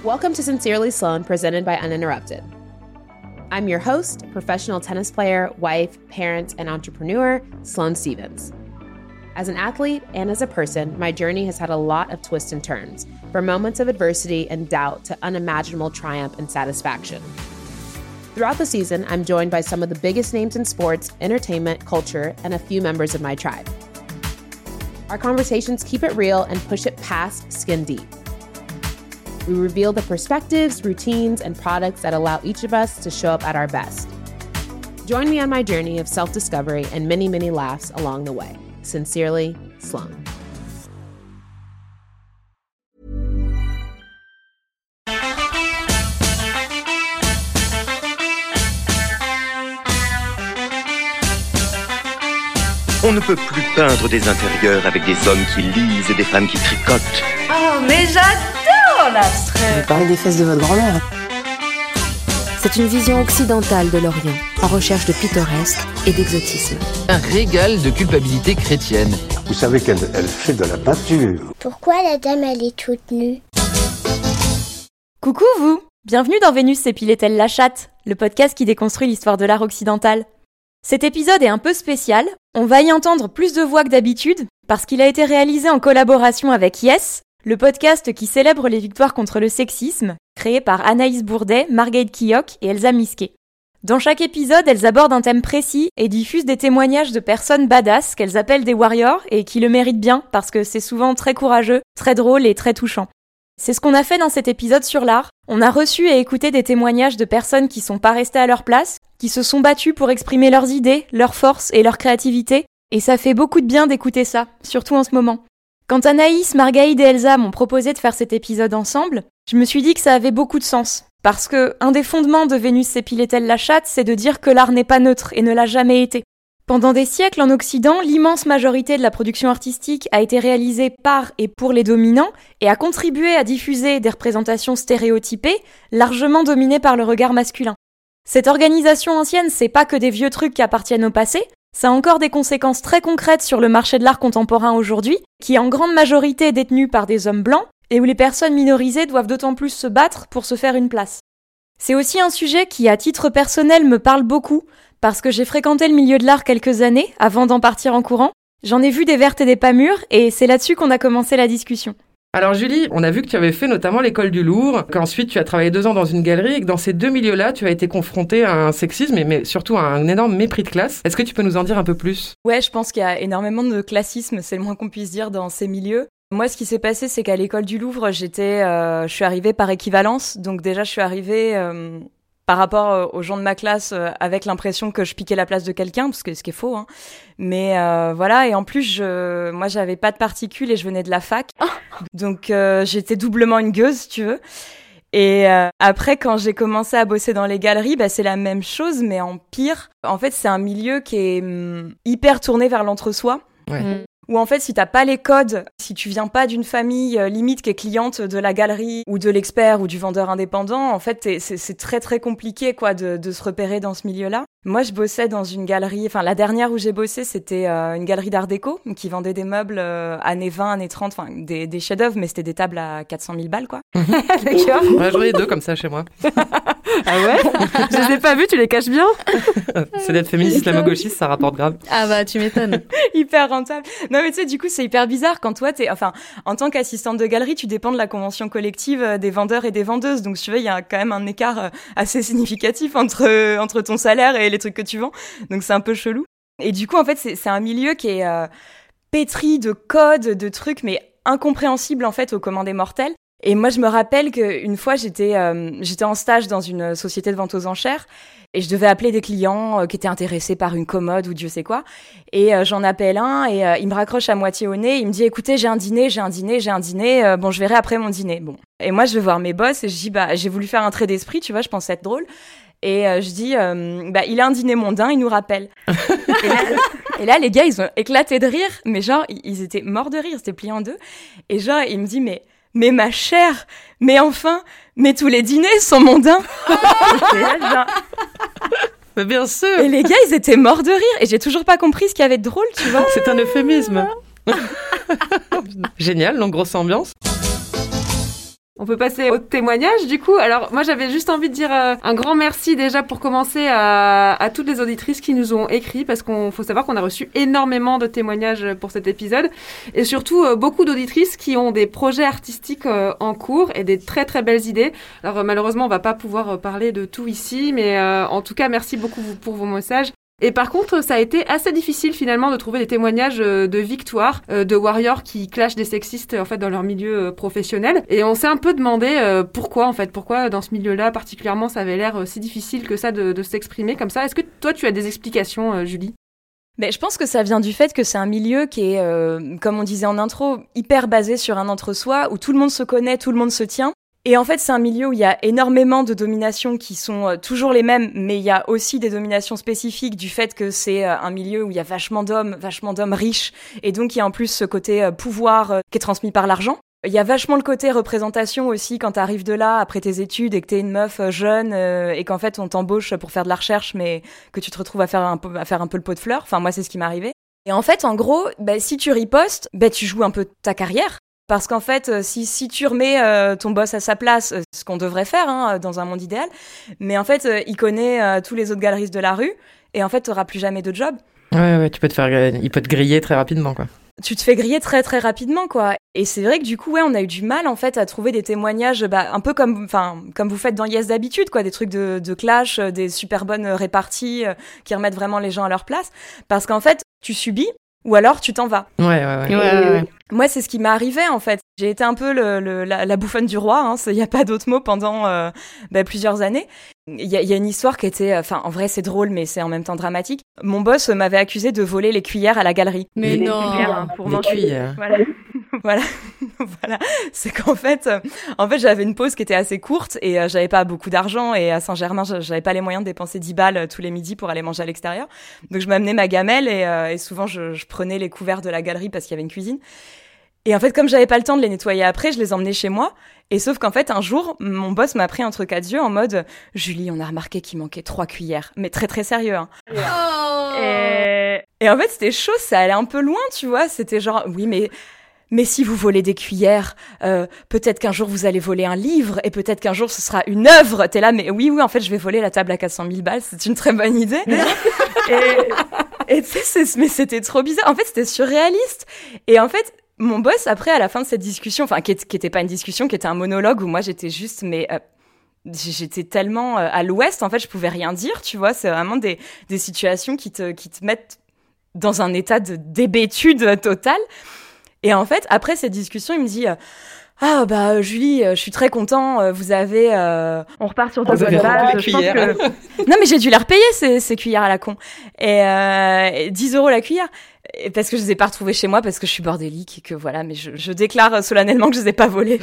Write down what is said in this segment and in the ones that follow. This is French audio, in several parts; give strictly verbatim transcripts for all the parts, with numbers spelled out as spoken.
Welcome to Sincerely Sloan, presented by Uninterrupted. I'm your host, professional tennis player, wife, parent, and entrepreneur, Sloane Stevens. As an athlete and as a person, my journey has had a lot of twists and turns, from moments of adversity and doubt to unimaginable triumph and satisfaction. Throughout the season, I'm joined by some of the biggest names in sports, entertainment, culture, and a few members of my tribe. Our conversations keep it real and push it past skin deep. We reveal the perspectives, routines, and products that allow each of us to show up at our best. Join me on my journey of self-discovery and many, many laughs along the way. Sincerely, Sloane. On ne peut plus peindre des intérieurs avec des hommes qui lisent et des femmes qui tricotent. Oh, mais j'adore l'abstrait. Vous parlez des fesses de votre grand-mère. C'est une vision occidentale de l'Orient, en recherche de pittoresque et d'exotisme. Un régal de culpabilité chrétienne. Vous savez qu'elle elle fait de la peinture. Pourquoi la dame, elle est toute nue? Coucou vous! Bienvenue dans Vénus s'épilait-elle la chatte, le podcast qui déconstruit l'histoire de l'art occidental. Cet épisode est un peu spécial, on va y entendre plus de voix que d'habitude, parce qu'il a été réalisé en collaboration avec Yes, le podcast qui célèbre les victoires contre le sexisme, créé par Anaïs Bourdet, Marguerite Kiyok et Elsa Misquet. Dans chaque épisode, elles abordent un thème précis et diffusent des témoignages de personnes badass qu'elles appellent des warriors et qui le méritent bien parce que c'est souvent très courageux, très drôle et très touchant. C'est ce qu'on a fait dans cet épisode sur l'art. On a reçu et écouté des témoignages de personnes qui sont pas restées à leur place, qui se sont battues pour exprimer leurs idées, leurs forces et leur créativité, et ça fait beaucoup de bien d'écouter ça, surtout en ce moment. Quand Anaïs, Margaïde et Elsa m'ont proposé de faire cet épisode ensemble, je me suis dit que ça avait beaucoup de sens. Parce que un des fondements de Vénus s'épilait-elle la chatte, c'est de dire que l'art n'est pas neutre et ne l'a jamais été. Pendant des siècles en Occident, l'immense majorité de la production artistique a été réalisée par et pour les dominants et a contribué à diffuser des représentations stéréotypées, largement dominées par le regard masculin. Cette organisation ancienne, c'est pas que des vieux trucs qui appartiennent au passé, ça a encore des conséquences très concrètes sur le marché de l'art contemporain aujourd'hui, qui est en grande majorité détenu par des hommes blancs, et où les personnes minorisées doivent d'autant plus se battre pour se faire une place. C'est aussi un sujet qui, à titre personnel, me parle beaucoup, parce que j'ai fréquenté le milieu de l'art quelques années, avant d'en partir en courant. J'en ai vu des vertes et des pas mûres, et c'est là-dessus qu'on a commencé la discussion. Alors Julie, on a vu que tu avais fait notamment l'école du Louvre, qu'ensuite tu as travaillé deux ans dans une galerie et que dans ces deux milieux-là, tu as été confrontée à un sexisme, mais surtout à un énorme mépris de classe. Est-ce que tu peux nous en dire un peu plus ? Ouais, je pense qu'il y a énormément de classisme, c'est le moins qu'on puisse dire dans ces milieux. Moi, ce qui s'est passé, c'est qu'à l'école du Louvre, j'étais, euh, je suis arrivée par équivalence. Donc déjà, je suis arrivée euh, par rapport aux gens de ma classe euh, avec l'impression que je piquais la place de quelqu'un, parce que ce qui est faux. Hein. Mais euh, voilà, et en plus, je, moi, j'avais pas de particules et je venais de la fac. Donc euh, j'étais doublement une gueuse, si tu veux. Et euh, après, quand j'ai commencé à bosser dans les galeries, bah, c'est la même chose, mais en pire. En fait, c'est un milieu qui est hum, hyper tourné vers l'entre-soi. Ouais. Mmh. Où en fait, si t'as pas les codes, si tu viens pas d'une famille euh, limite qui est cliente de la galerie ou de l'expert ou du vendeur indépendant, en fait, c'est, c'est très très compliqué quoi de, de se repérer dans ce milieu-là. Moi, je bossais dans une galerie, enfin la dernière où j'ai bossé, c'était euh, une galerie d'art déco qui vendait des meubles euh, années vingt, années trente, enfin des, des chefs-d'œuvre, mais c'était des tables à quatre cent mille balles quoi. D'accord. Ouais, j'en ai deux comme ça chez moi. Ah ouais? Je les ai pas vus, tu les caches bien? C'est d'être féministe islamo-gauchiste, ça rapporte grave. Ah bah tu m'étonnes. Hyper rentable. Non mais tu sais, du coup c'est hyper bizarre quand toi t'es, enfin en tant qu'assistante de galerie, tu dépends de la convention collective des vendeurs et des vendeuses. Donc tu vois, il y a quand même un écart assez significatif entre entre ton salaire et les trucs que tu vends. Donc c'est un peu chelou. Et du coup en fait c'est c'est un milieu qui est euh, pétri de codes, de trucs mais incompréhensibles en fait aux commun des mortels. Et moi, je me rappelle qu'une fois, j'étais euh, j'étais en stage dans une société de vente aux enchères et je devais appeler des clients euh, qui étaient intéressés par une commode ou Dieu sait quoi. Et euh, j'en appelle un et euh, il me raccroche à moitié au nez. Il me dit « Écoutez, j'ai un dîner, j'ai un dîner, j'ai un dîner. Euh, bon, je verrai après mon dîner. » Bon. Et moi, je vais voir mes boss et je dis « Bah, j'ai voulu faire un trait d'esprit, tu vois, je pensais être drôle. » Et euh, je dis euh, « Bah, il a un dîner mondain, il nous rappelle. » et, là, et là, les gars, ils ont éclaté de rire. Mais genre, ils étaient morts de rire, c'était plié en deux. Et genre, il me dit « Mais... » Mais ma chère, mais enfin, mais tous les dîners sont mondains. Mais bien sûr. Et les gars, ils étaient morts de rire. Et j'ai toujours pas compris ce qu'il y avait de drôle, tu vois. C'est un euphémisme. Génial, donc grosse ambiance. On peut passer au témoignage du coup. Alors moi j'avais juste envie de dire euh, un grand merci déjà pour commencer à, à toutes les auditrices qui nous ont écrit parce qu'on faut savoir qu'on a reçu énormément de témoignages pour cet épisode et surtout euh, beaucoup d'auditrices qui ont des projets artistiques euh, en cours et des très très belles idées. Alors euh, malheureusement on va pas pouvoir euh, parler de tout ici mais euh, en tout cas merci beaucoup pour vos messages. Et par contre, ça a été assez difficile finalement de trouver des témoignages de victoire euh, de warriors qui clashent des sexistes en fait dans leur milieu euh, professionnel. Et on s'est un peu demandé euh, pourquoi en fait, pourquoi dans ce milieu-là particulièrement ça avait l'air euh, si difficile que ça de, de s'exprimer comme ça. Est-ce que toi tu as des explications, euh, Julie ? Mais je pense que ça vient du fait que c'est un milieu qui est, euh, comme on disait en intro, hyper basé sur un entre-soi où tout le monde se connaît, tout le monde se tient. Et en fait, c'est un milieu où il y a énormément de dominations qui sont euh, toujours les mêmes, mais il y a aussi des dominations spécifiques du fait que c'est euh, un milieu où il y a vachement d'hommes, vachement d'hommes riches, et donc il y a en plus ce côté euh, pouvoir euh, qui est transmis par l'argent. Il y a vachement le côté représentation aussi quand t'arrives de là, après tes études, et que t'es une meuf euh, jeune, euh, et qu'en fait on t'embauche pour faire de la recherche, mais que tu te retrouves à faire un peu, à faire un peu le pot de fleurs. Enfin, moi, c'est ce qui m'est arrivé. Et en fait, en gros, bah, si tu ripostes, bah, tu joues un peu ta carrière. Parce qu'en fait, si, si tu remets euh, ton boss à sa place, euh, ce qu'on devrait faire hein, dans un monde idéal, mais en fait, euh, il connaît euh, tous les autres galeristes de la rue, et en fait, t'auras plus jamais de job. Ouais, ouais, tu peux te faire, il peut te griller très rapidement, quoi. Tu te fais griller très très rapidement, quoi. Et c'est vrai que du coup, ouais, on a eu du mal en fait à trouver des témoignages, bah, un peu comme, enfin, comme vous faites dans Yes d'habitude, quoi, des trucs de, de clash, des super bonnes réparties euh, qui remettent vraiment les gens à leur place, parce qu'en fait, tu subis. Ou alors tu t'en vas. Ouais, ouais, ouais. Et ouais, ouais, ouais. Moi, c'est ce qui m'est arrivé en fait. J'ai été un peu le, le, la, la bouffonne du roi, hein, il n'y a pas d'autre mot, pendant euh, bah, plusieurs années. Il y a, y a une histoire qui était, enfin, en vrai, c'est drôle, mais c'est en même temps dramatique. Mon boss m'avait accusé de voler les cuillères à la galerie. Mais les non, cuillères, hein, pour les manger. cuillères. Voilà. Voilà, voilà. C'est qu'en fait, euh, en fait, j'avais une pause qui était assez courte et euh, j'avais pas beaucoup d'argent et à Saint-Germain, j'avais pas les moyens de dépenser dix balles euh, tous les midis pour aller manger à l'extérieur. Donc je m'amenais ma gamelle et, euh, et souvent je, je prenais les couverts de la galerie parce qu'il y avait une cuisine. Et en fait, comme j'avais pas le temps de les nettoyer après, je les emmenais chez moi. Et sauf qu'en fait, un jour, mon boss m'a pris un truc à Dieu en mode « Julie, on a remarqué qu'il manquait trois cuillères. » Mais très, très sérieux. Hein. Oh et... et en fait, c'était chaud, ça allait un peu loin, tu vois. C'était genre « Oui, mais... » Mais si vous volez des cuillères, euh, peut-être qu'un jour vous allez voler un livre et peut-être qu'un jour ce sera une œuvre. T'es là, mais oui, oui, en fait, je vais voler la table à quatre cent mille balles. C'est une très bonne idée. et et tu sais, mais c'était trop bizarre. En fait, c'était surréaliste. Et en fait, mon boss, après, à la fin de cette discussion, enfin, qui, qui était pas une discussion, qui était un monologue où moi j'étais juste, mais euh, j'étais tellement euh, à l'ouest, en fait, je pouvais rien dire, tu vois. C'est vraiment des des situations qui te qui te mettent dans un état de d'hébétude totale. Et en fait, après cette discussion, il me dit euh, ah bah Julie, je suis très content, vous avez euh... on repart sur de bonnes bases. Je pense que... Non mais j'ai dû les repayer ces, ces cuillères à la con. Et euh, dix euros la cuillère. Et parce que je les ai pas retrouvées chez moi parce que je suis bordélique et que voilà, mais je, je déclare solennellement que je les ai pas volées.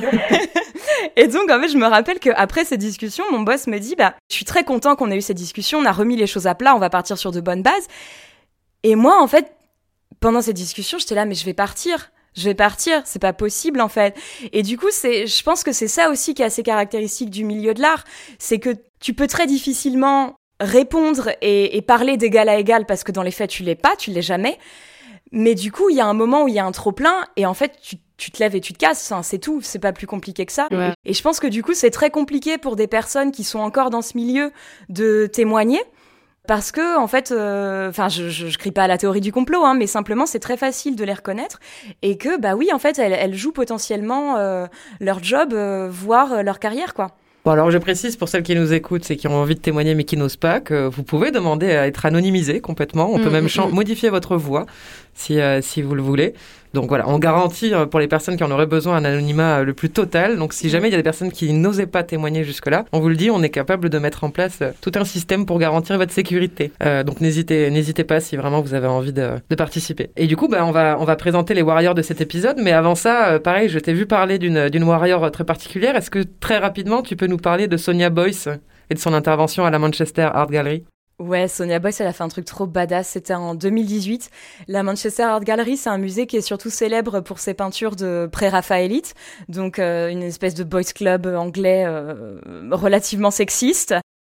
Et donc en fait, je me rappelle que après ces discussions, mon boss me dit bah je suis très content qu'on ait eu ces discussions, on a remis les choses à plat, on va partir sur de bonnes bases. Et moi en fait, pendant cette discussion, j'étais là, mais je vais partir. Je vais partir. C'est pas possible, en fait. Et du coup, c'est, je pense que c'est ça aussi qui est assez caractéristique du milieu de l'art. C'est que tu peux très difficilement répondre et, et parler d'égal à égal parce que dans les faits, tu l'es pas, tu l'es jamais. Mais du coup, il y a un moment où il y a un trop-plein et en fait, tu, tu te lèves et tu te casses. Enfin, c'est tout. C'est pas plus compliqué que ça. Ouais. Et je pense que du coup, c'est très compliqué pour des personnes qui sont encore dans ce milieu de témoigner. Parce que, en fait, enfin, euh, je, je, je crie pas à la théorie du complot, hein, mais simplement, c'est très facile de les reconnaître et que, bah oui, en fait, elles, elles jouent potentiellement euh, leur job, euh, voire euh, leur carrière, quoi. Bon, alors je précise pour celles qui nous écoutent et qui ont envie de témoigner mais qui n'osent pas, que vous pouvez demander à être anonymisé complètement. On mmh, peut même mmh. modifier votre voix si, euh, si vous le voulez. Donc voilà, on garantit pour les personnes qui en auraient besoin un anonymat le plus total. Donc si jamais il y a des personnes qui n'osaient pas témoigner jusque-là, on vous le dit, on est capable de mettre en place tout un système pour garantir votre sécurité. Euh, donc n'hésitez, n'hésitez pas si vraiment vous avez envie de, de participer. Et du coup, bah, on va, on va présenter les warriors de cet épisode. Mais avant ça, euh, pareil, je t'ai vu parler d'une, d'une warrior très particulière. Est-ce que très rapidement, tu peux nous parler de Sonia Boyce et de son intervention à la Manchester Art Gallery ? Ouais, Sonia Boyce, elle a fait un truc trop badass. C'était en deux mille dix-huit. La Manchester Art Gallery, c'est un musée qui est surtout célèbre pour ses peintures de pré-raphaélite. Donc, euh, une espèce de boys club anglais euh, relativement sexiste.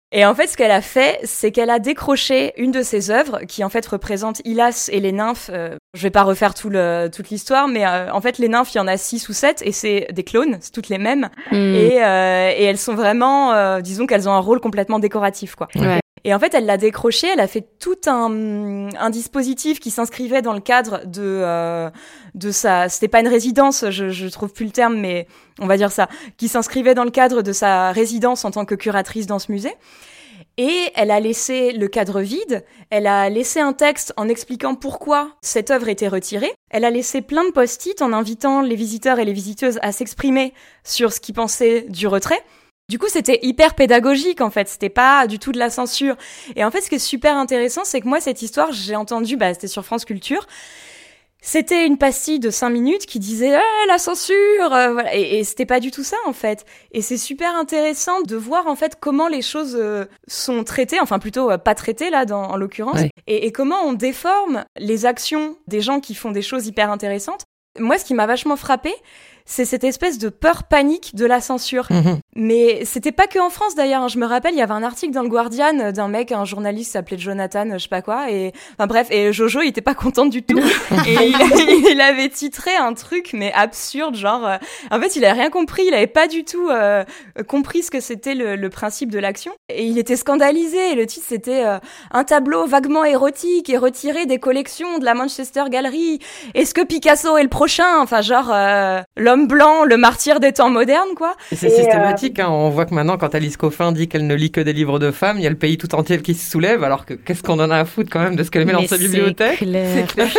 Et en fait, ce qu'elle a fait, c'est qu'elle a décroché une de ses œuvres, qui en fait représente Hylas et les nymphes. Euh, je vais pas refaire tout le, toute l'histoire, mais euh, en fait, les nymphes, il y en a six ou sept, et c'est des clones, c'est toutes les mêmes. Mm. Et, euh, et elles sont vraiment, euh, disons qu'elles ont un rôle complètement décoratif, quoi. Ouais. Et en fait, elle l'a décroché, elle a fait tout un, un dispositif qui s'inscrivait dans le cadre de, euh, de sa... C'était pas une résidence, je, je trouve plus le terme, mais on va dire ça. Qui s'inscrivait dans le cadre de sa résidence en tant que curatrice dans ce musée. Et elle a laissé le cadre vide, elle a laissé un texte en expliquant pourquoi cette œuvre était retirée. Elle a laissé plein de post-it en invitant les visiteurs et les visiteuses à s'exprimer sur ce qu'ils pensaient du retrait. Du coup, c'était hyper pédagogique, en fait. C'était pas du tout de la censure. Et en fait, ce qui est super intéressant, c'est que moi, cette histoire, j'ai entendu, bah, c'était sur France Culture. C'était une pastille de cinq minutes qui disait eh, la censure, euh, voilà. Et, et c'était pas du tout ça, en fait. Et c'est super intéressant de voir, en fait, comment les choses euh, sont traitées, enfin, plutôt euh, pas traitées, là, dans, en l'occurrence. Ouais. Et, et comment on déforme les actions des gens qui font des choses hyper intéressantes. Moi, ce qui m'a vachement frappée, c'est cette espèce de peur panique de la censure. Mmh. Mais c'était pas que en France d'ailleurs. Je me rappelle, il y avait un article dans le Guardian d'un mec, un journaliste qui s'appelait Jonathan, je sais pas quoi, et enfin bref, et Jojo, il était pas content du tout. Et il, il avait titré un truc mais absurde, genre euh, en fait, il avait rien compris, il avait pas du tout euh, compris ce que c'était le, le principe de l'action. Et il était scandalisé. Et le titre c'était euh, un tableau vaguement érotique est retiré des collections de la Manchester Gallery. Est-ce que Picasso est le prochain? Enfin genre euh, l'homme blanc, le martyr des temps modernes, quoi. Et c'est et systématique, euh... hein. On voit que maintenant, quand Alice Coffin dit qu'elle ne lit que des livres de femmes, il y a le pays tout entier qui se soulève, alors que qu'est-ce qu'on en a à foutre quand même de ce qu'elle met mais dans sa bibliothèque. Clair, c'est clair.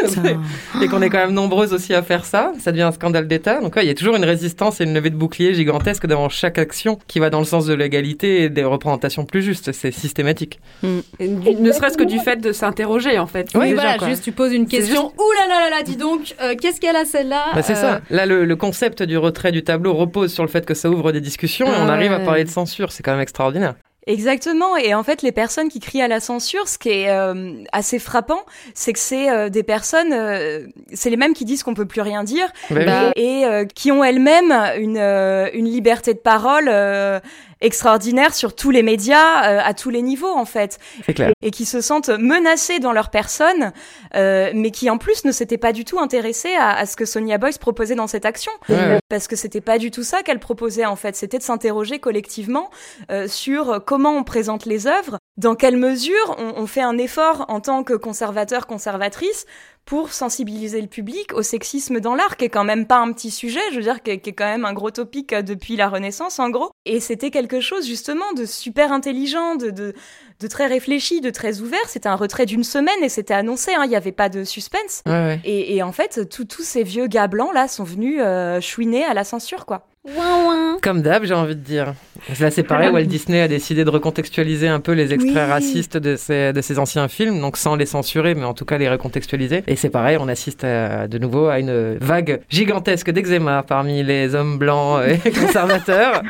Et qu'on est quand même nombreuses aussi à faire ça, ça devient un scandale d'État. Donc ouais, il y a toujours une résistance et une levée de bouclier gigantesque devant chaque action qui va dans le sens de l'égalité et des représentations plus justes. C'est systématique. Mm. Et ne serait-ce que du fait de s'interroger, en fait. Oui, voilà, gens, juste tu poses une question. Juste... Ouh là là là là, dis donc, euh, qu'est-ce qu'elle a celle-là? Bah, c'est euh... ça. Là, le, le concept du retrait du tableau repose sur le fait que ça ouvre des discussions et on arrive à parler de censure. C'est quand même extraordinaire. Exactement. Et en fait, les personnes qui crient à la censure, ce qui est euh, assez frappant, c'est que c'est euh, des personnes, euh, c'est les mêmes qui disent qu'on peut plus rien dire bah, bah, et euh, qui ont elles-mêmes une, euh, une liberté de parole euh, extraordinaire sur tous les médias, euh, à tous les niveaux en fait. C'est clair. Et qui se sentent menacés dans leur personne, euh, mais qui en plus ne s'étaient pas du tout intéressés à, à ce que Sonia Boyce proposait dans cette action. Ouais. Parce que c'était pas du tout ça qu'elle proposait en fait. C'était de s'interroger collectivement euh, sur comment on présente les œuvres, dans quelle mesure on, on fait un effort en tant que conservateur, conservatrice, pour sensibiliser le public au sexisme dans l'art, qui est quand même pas un petit sujet, je veux dire, qui est, qui est quand même un gros topic depuis la Renaissance, en gros. Et c'était quelque chose, justement, de super intelligent, de, de, de très réfléchi, de très ouvert. C'était un retrait d'une semaine et c'était annoncé, hein, il n'y avait pas de suspense. Ouais, ouais. Et, et en fait, tous ces vieux gars blancs, là, sont venus euh, chouiner à la censure, quoi. Ouin, ouin. Comme d'hab, j'ai envie de dire. Là, c'est pareil, Walt Disney a décidé de recontextualiser un peu les extraits oui. racistes de ses, de ses anciens films, donc sans les censurer, mais en tout cas les recontextualiser. Et c'est pareil, on assiste à, de nouveau à une vague gigantesque d'eczéma parmi les hommes blancs et conservateurs.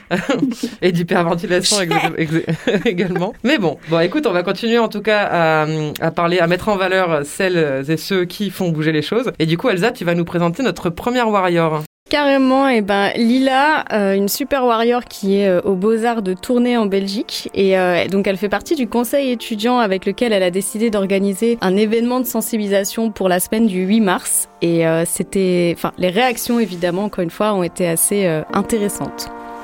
Et d'hyperventilation également. Mais bon, bon, écoute, on va continuer en tout cas à, à parler, à mettre en valeur celles et ceux qui font bouger les choses. Et du coup, Elsa, tu vas nous présenter notre première warrior. Carrément, et ben Lila, euh, une super warrior qui est euh, aux Beaux-Arts de Tournai en Belgique, et euh, donc elle fait partie du conseil étudiant avec lequel elle a décidé d'organiser un événement de sensibilisation pour la semaine du huit mars, et euh, c'était, enfin les réactions évidemment encore une fois ont été assez euh, intéressantes.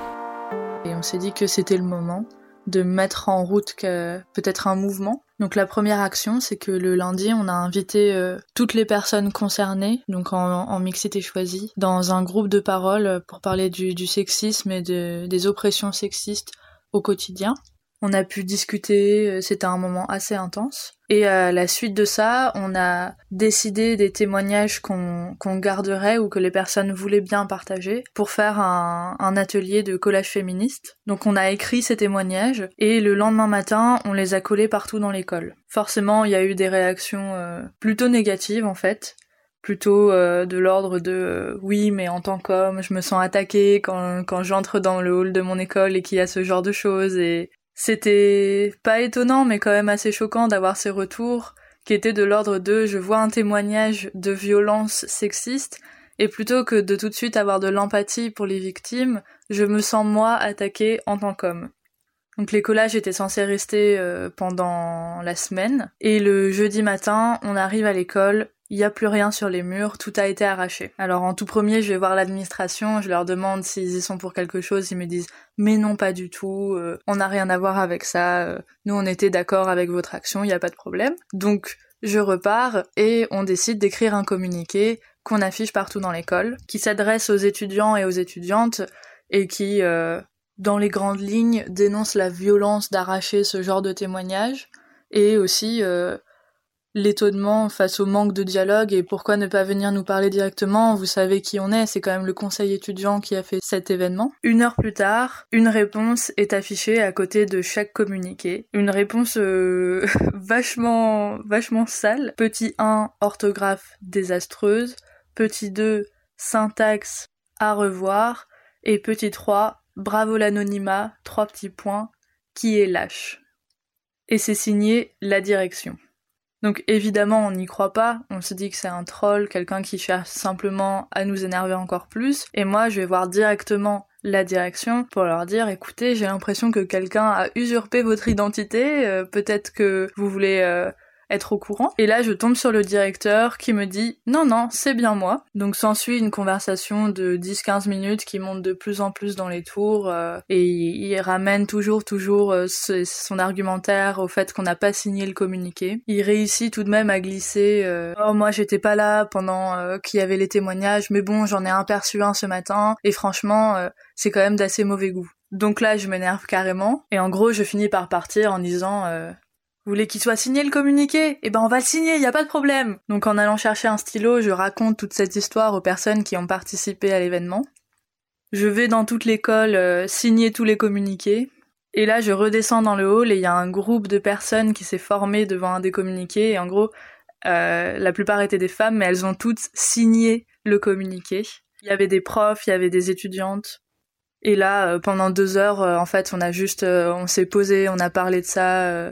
Et on s'est dit que c'était le moment de mettre en route que, peut-être un mouvement. Donc la première action, c'est que le lundi, on a invité euh, toutes les personnes concernées, donc en, en mixité choisie, dans un groupe de parole pour parler du, du sexisme et de, des oppressions sexistes au quotidien. On a pu discuter, c'était un moment assez intense. Et à la suite de ça, on a décidé des témoignages qu'on, qu'on garderait ou que les personnes voulaient bien partager pour faire un, un atelier de collage féministe. Donc on a écrit ces témoignages et le lendemain matin, on les a collés partout dans l'école. Forcément, il y a eu des réactions euh, plutôt négatives en fait. Plutôt euh, de l'ordre de euh, oui mais en tant qu'homme je me sens attaquée quand, quand j'entre dans le hall de mon école et qu'il y a ce genre de choses. Et c'était pas étonnant mais quand même assez choquant d'avoir ces retours qui étaient de l'ordre de je vois un témoignage de violence sexiste et plutôt que de tout de suite avoir de l'empathie pour les victimes, je me sens moi attaquée en tant qu'homme. Donc les collages étaient censés rester euh, pendant la semaine. Et le jeudi matin, on arrive à l'école, il n'y a plus rien sur les murs, tout a été arraché. Alors en tout premier, je vais voir l'administration, je leur demande s'ils y sont pour quelque chose, ils me disent « mais non, pas du tout, euh, on n'a rien à voir avec ça, euh, nous on était d'accord avec votre action, il n'y a pas de problème ». Donc je repars et on décide d'écrire un communiqué qu'on affiche partout dans l'école, qui s'adresse aux étudiants et aux étudiantes et qui... Euh, dans les grandes lignes, dénonce la violence d'arracher ce genre de témoignage et aussi euh, l'étonnement face au manque de dialogue et pourquoi ne pas venir nous parler directement, vous savez qui on est, c'est quand même le conseil étudiant qui a fait cet événement. Une heure plus tard, une réponse est affichée à côté de chaque communiqué. Une réponse euh, vachement, vachement sale. Petit un, orthographe désastreuse. Petit deux, syntaxe à revoir. Et petit trois, bravo l'anonymat, trois petits points, qui est lâche. Et c'est signé la direction. Donc évidemment on n'y croit pas, on se dit que c'est un troll, quelqu'un qui cherche simplement à nous énerver encore plus, et moi je vais voir directement la direction pour leur dire écoutez, j'ai l'impression que quelqu'un a usurpé votre identité, euh, peut-être que vous voulez... Euh, être au courant. Et là, je tombe sur le directeur qui me dit « Non, non, c'est bien moi ». Donc s'ensuit une conversation de dix à quinze minutes qui monte de plus en plus dans les tours euh, et il, il ramène toujours, toujours euh, ce, son argumentaire au fait qu'on n'a pas signé le communiqué. Il réussit tout de même à glisser euh, « Oh, moi, j'étais pas là pendant euh, qu'il y avait les témoignages, mais bon, j'en ai aperçu un ce matin et franchement, euh, c'est quand même d'assez mauvais goût ». Donc là, je m'énerve carrément et en gros, je finis par partir en disant euh, « Vous voulez qu'il soit signé le communiqué ? Eh ben on va le signer, y a pas de problème !» Donc en allant chercher un stylo, je raconte toute cette histoire aux personnes qui ont participé à l'événement. Je vais dans toute l'école euh, signer tous les communiqués. Et là, je redescends dans le hall et il y a un groupe de personnes qui s'est formé devant un des communiqués. Et en gros, euh, la plupart étaient des femmes, mais elles ont toutes signé le communiqué. Il y avait des profs, il y avait des étudiantes. Et là, euh, pendant deux heures, euh, en fait, on a juste... Euh, on s'est posé, on a parlé de ça... Euh,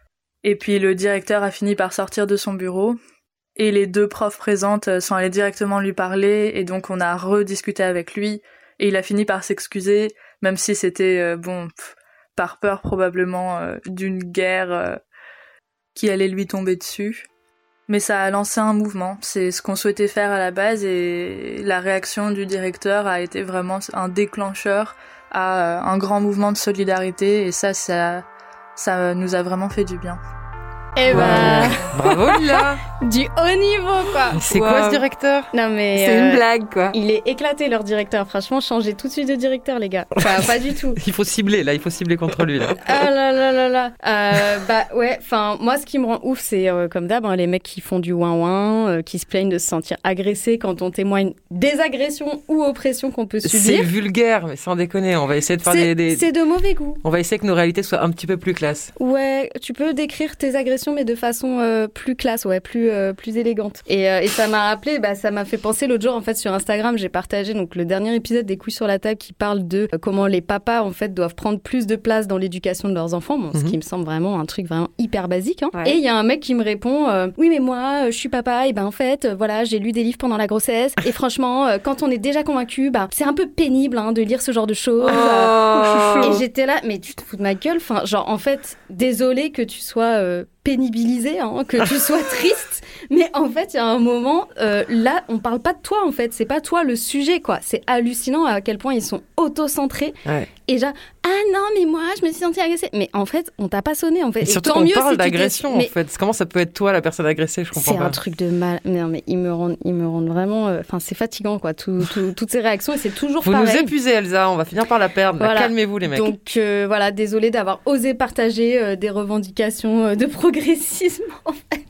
Et puis le directeur a fini par sortir de son bureau et les deux profs présentes sont allées directement lui parler et donc on a rediscuté avec lui et il a fini par s'excuser, même si c'était, euh, bon, pff, par peur probablement euh, d'une guerre euh, qui allait lui tomber dessus. Mais ça a lancé un mouvement, c'est ce qu'on souhaitait faire à la base et la réaction du directeur a été vraiment un déclencheur à un grand mouvement de solidarité et ça, ça... ça nous a vraiment fait du bien. Eh ben... Bravo Lila. Du haut niveau, quoi. C'est wow. Quoi ce directeur ? Non mais... C'est euh, une blague, quoi. Il est éclaté, leur directeur. Franchement, changez tout de suite de directeur, les gars. Enfin, pas du tout. Il faut cibler, là. Il faut cibler contre lui, là. Ah là là là là. Euh, bah ouais, enfin, moi, ce qui me rend ouf, c'est euh, comme d'hab, hein, les mecs qui font du ouin-ouin, euh, qui se plaignent de se sentir agressés quand on témoigne des agressions ou oppressions qu'on peut subir. C'est vulgaire, mais sans déconner. On va essayer de faire c'est, des, des... C'est de mauvais goût. On va essayer que nos réalités soient un petit peu plus classe. Ouais, tu peux décrire tes agressions, mais de façon euh, plus classe, ouais, plus, euh, plus élégante. Et, euh, et ça m'a rappelé, bah, ça m'a fait penser l'autre jour, en fait, sur Instagram, j'ai partagé donc, le dernier épisode des Couilles sur la table qui parle de euh, comment les papas, en fait, doivent prendre plus de place dans l'éducation de leurs enfants, bon, mm-hmm. ce qui me semble vraiment un truc vraiment hyper basique. Hein. Ouais. Et il y a un mec qui me répond euh, oui, mais moi, euh, je suis papa, et ben en fait, euh, voilà, j'ai lu des livres pendant la grossesse, et franchement, euh, quand on est déjà convaincu, bah, c'est un peu pénible hein, de lire ce genre de choses. Oh. Et j'étais là, mais tu te fous de ma gueule, enfin, genre, en fait, désolée que tu sois euh, pénibilisée, hein, que tu sois triste, mais en fait, il y a un moment, euh, là, on parle pas de toi, en fait, c'est pas toi le sujet, quoi. C'est hallucinant à quel point ils sont auto-centrés. Ouais. Et genre, ah non, mais moi, je me suis sentie agressée. Mais en fait, on t'a pas sonné, en fait. Et, et surtout tant qu'on mieux parle si d'agression, mais... en fait. Comment ça peut être toi, la personne agressée ? Je comprends c'est pas. C'est un truc de mal. Non, mais ils me rendent, ils me rendent vraiment... Enfin, euh... c'est fatigant, quoi, tout, tout, toutes ces réactions, et c'est toujours Vous pareil. Vous nous épuisez, Elsa, on va finir par la perdre. Voilà. Calmez-vous, les mecs. Donc, euh, voilà, désolée d'avoir osé partager euh, des revendications euh, de progressisme, en fait.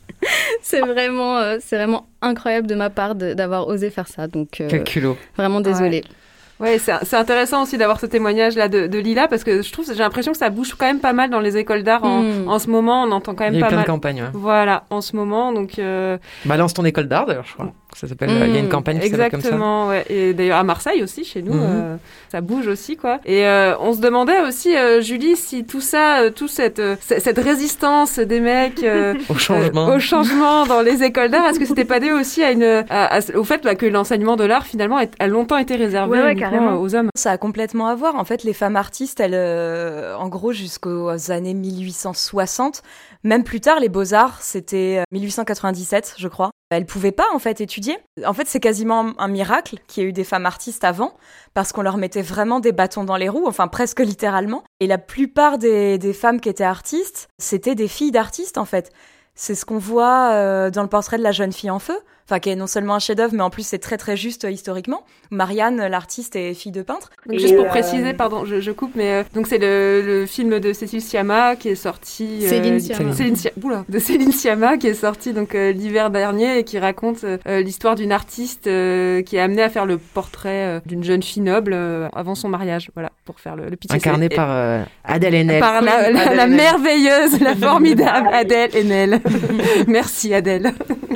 c'est vraiment, euh, c'est vraiment incroyable de ma part de, d'avoir osé faire ça. Donc, euh, quel culot. Vraiment désolée. Ouais. Ouais, c'est, c'est intéressant aussi d'avoir ce témoignage-là de, de Lila, parce que je trouve, j'ai l'impression que ça bouge quand même pas mal dans les écoles d'art en, mmh. en ce moment. On entend quand même pas mal. Il y a pas plein mal. de campagnes. Ouais. Voilà, en ce moment, donc. Euh... Balance ton école d'art d'ailleurs, je crois. Ça s'appelle, il mmh, y a une campagne qui s'appelle comme ça. Exactement, ouais. Et d'ailleurs à Marseille aussi, chez nous, mmh. euh, ça bouge aussi, quoi. Et euh, on se demandait aussi, euh, Julie, si tout ça, euh, tout cette, euh, cette résistance des mecs euh, au changement, euh, au changement dans les écoles d'art, est-ce que c'était pas dû aussi à une, à, à, au fait bah, que l'enseignement de l'art finalement a longtemps été réservé ouais, ouais, uniquement aux hommes? Ça a complètement à voir. En fait, les femmes artistes, elles, euh, en gros, jusqu'aux années mille huit cent soixante, même plus tard, les beaux-arts, c'était mille huit cent quatre-vingt-dix-sept, je crois. Elles pouvaient pas, en fait, étudier. En fait, c'est quasiment un miracle qu'il y ait eu des femmes artistes avant, parce qu'on leur mettait vraiment des bâtons dans les roues, enfin, presque littéralement. Et la plupart des, des femmes qui étaient artistes, c'était des filles d'artistes, en fait. C'est ce qu'on voit euh, dans le portrait de la jeune fille en feu, enfin qui est non seulement un chef-d'œuvre, mais en plus c'est très très juste euh, historiquement. Marianne, l'artiste, est fille de peintre. Donc, juste pour euh... préciser, pardon, je, je coupe, mais euh, donc c'est le, le film de Cécile Sciamma qui est sorti. Euh, Céline Sciamma. Céline, Oula, de Céline Sciamma qui est sorti donc euh, l'hiver dernier et qui raconte euh, l'histoire d'une artiste euh, qui est amenée à faire le portrait euh, d'une jeune fille noble euh, avant son mariage. Voilà, pour faire le, le pitch. Incarné par euh, Adèle Haenel. Par la, la, la merveilleuse, la formidable Adèle Haenel. Merci Adèle.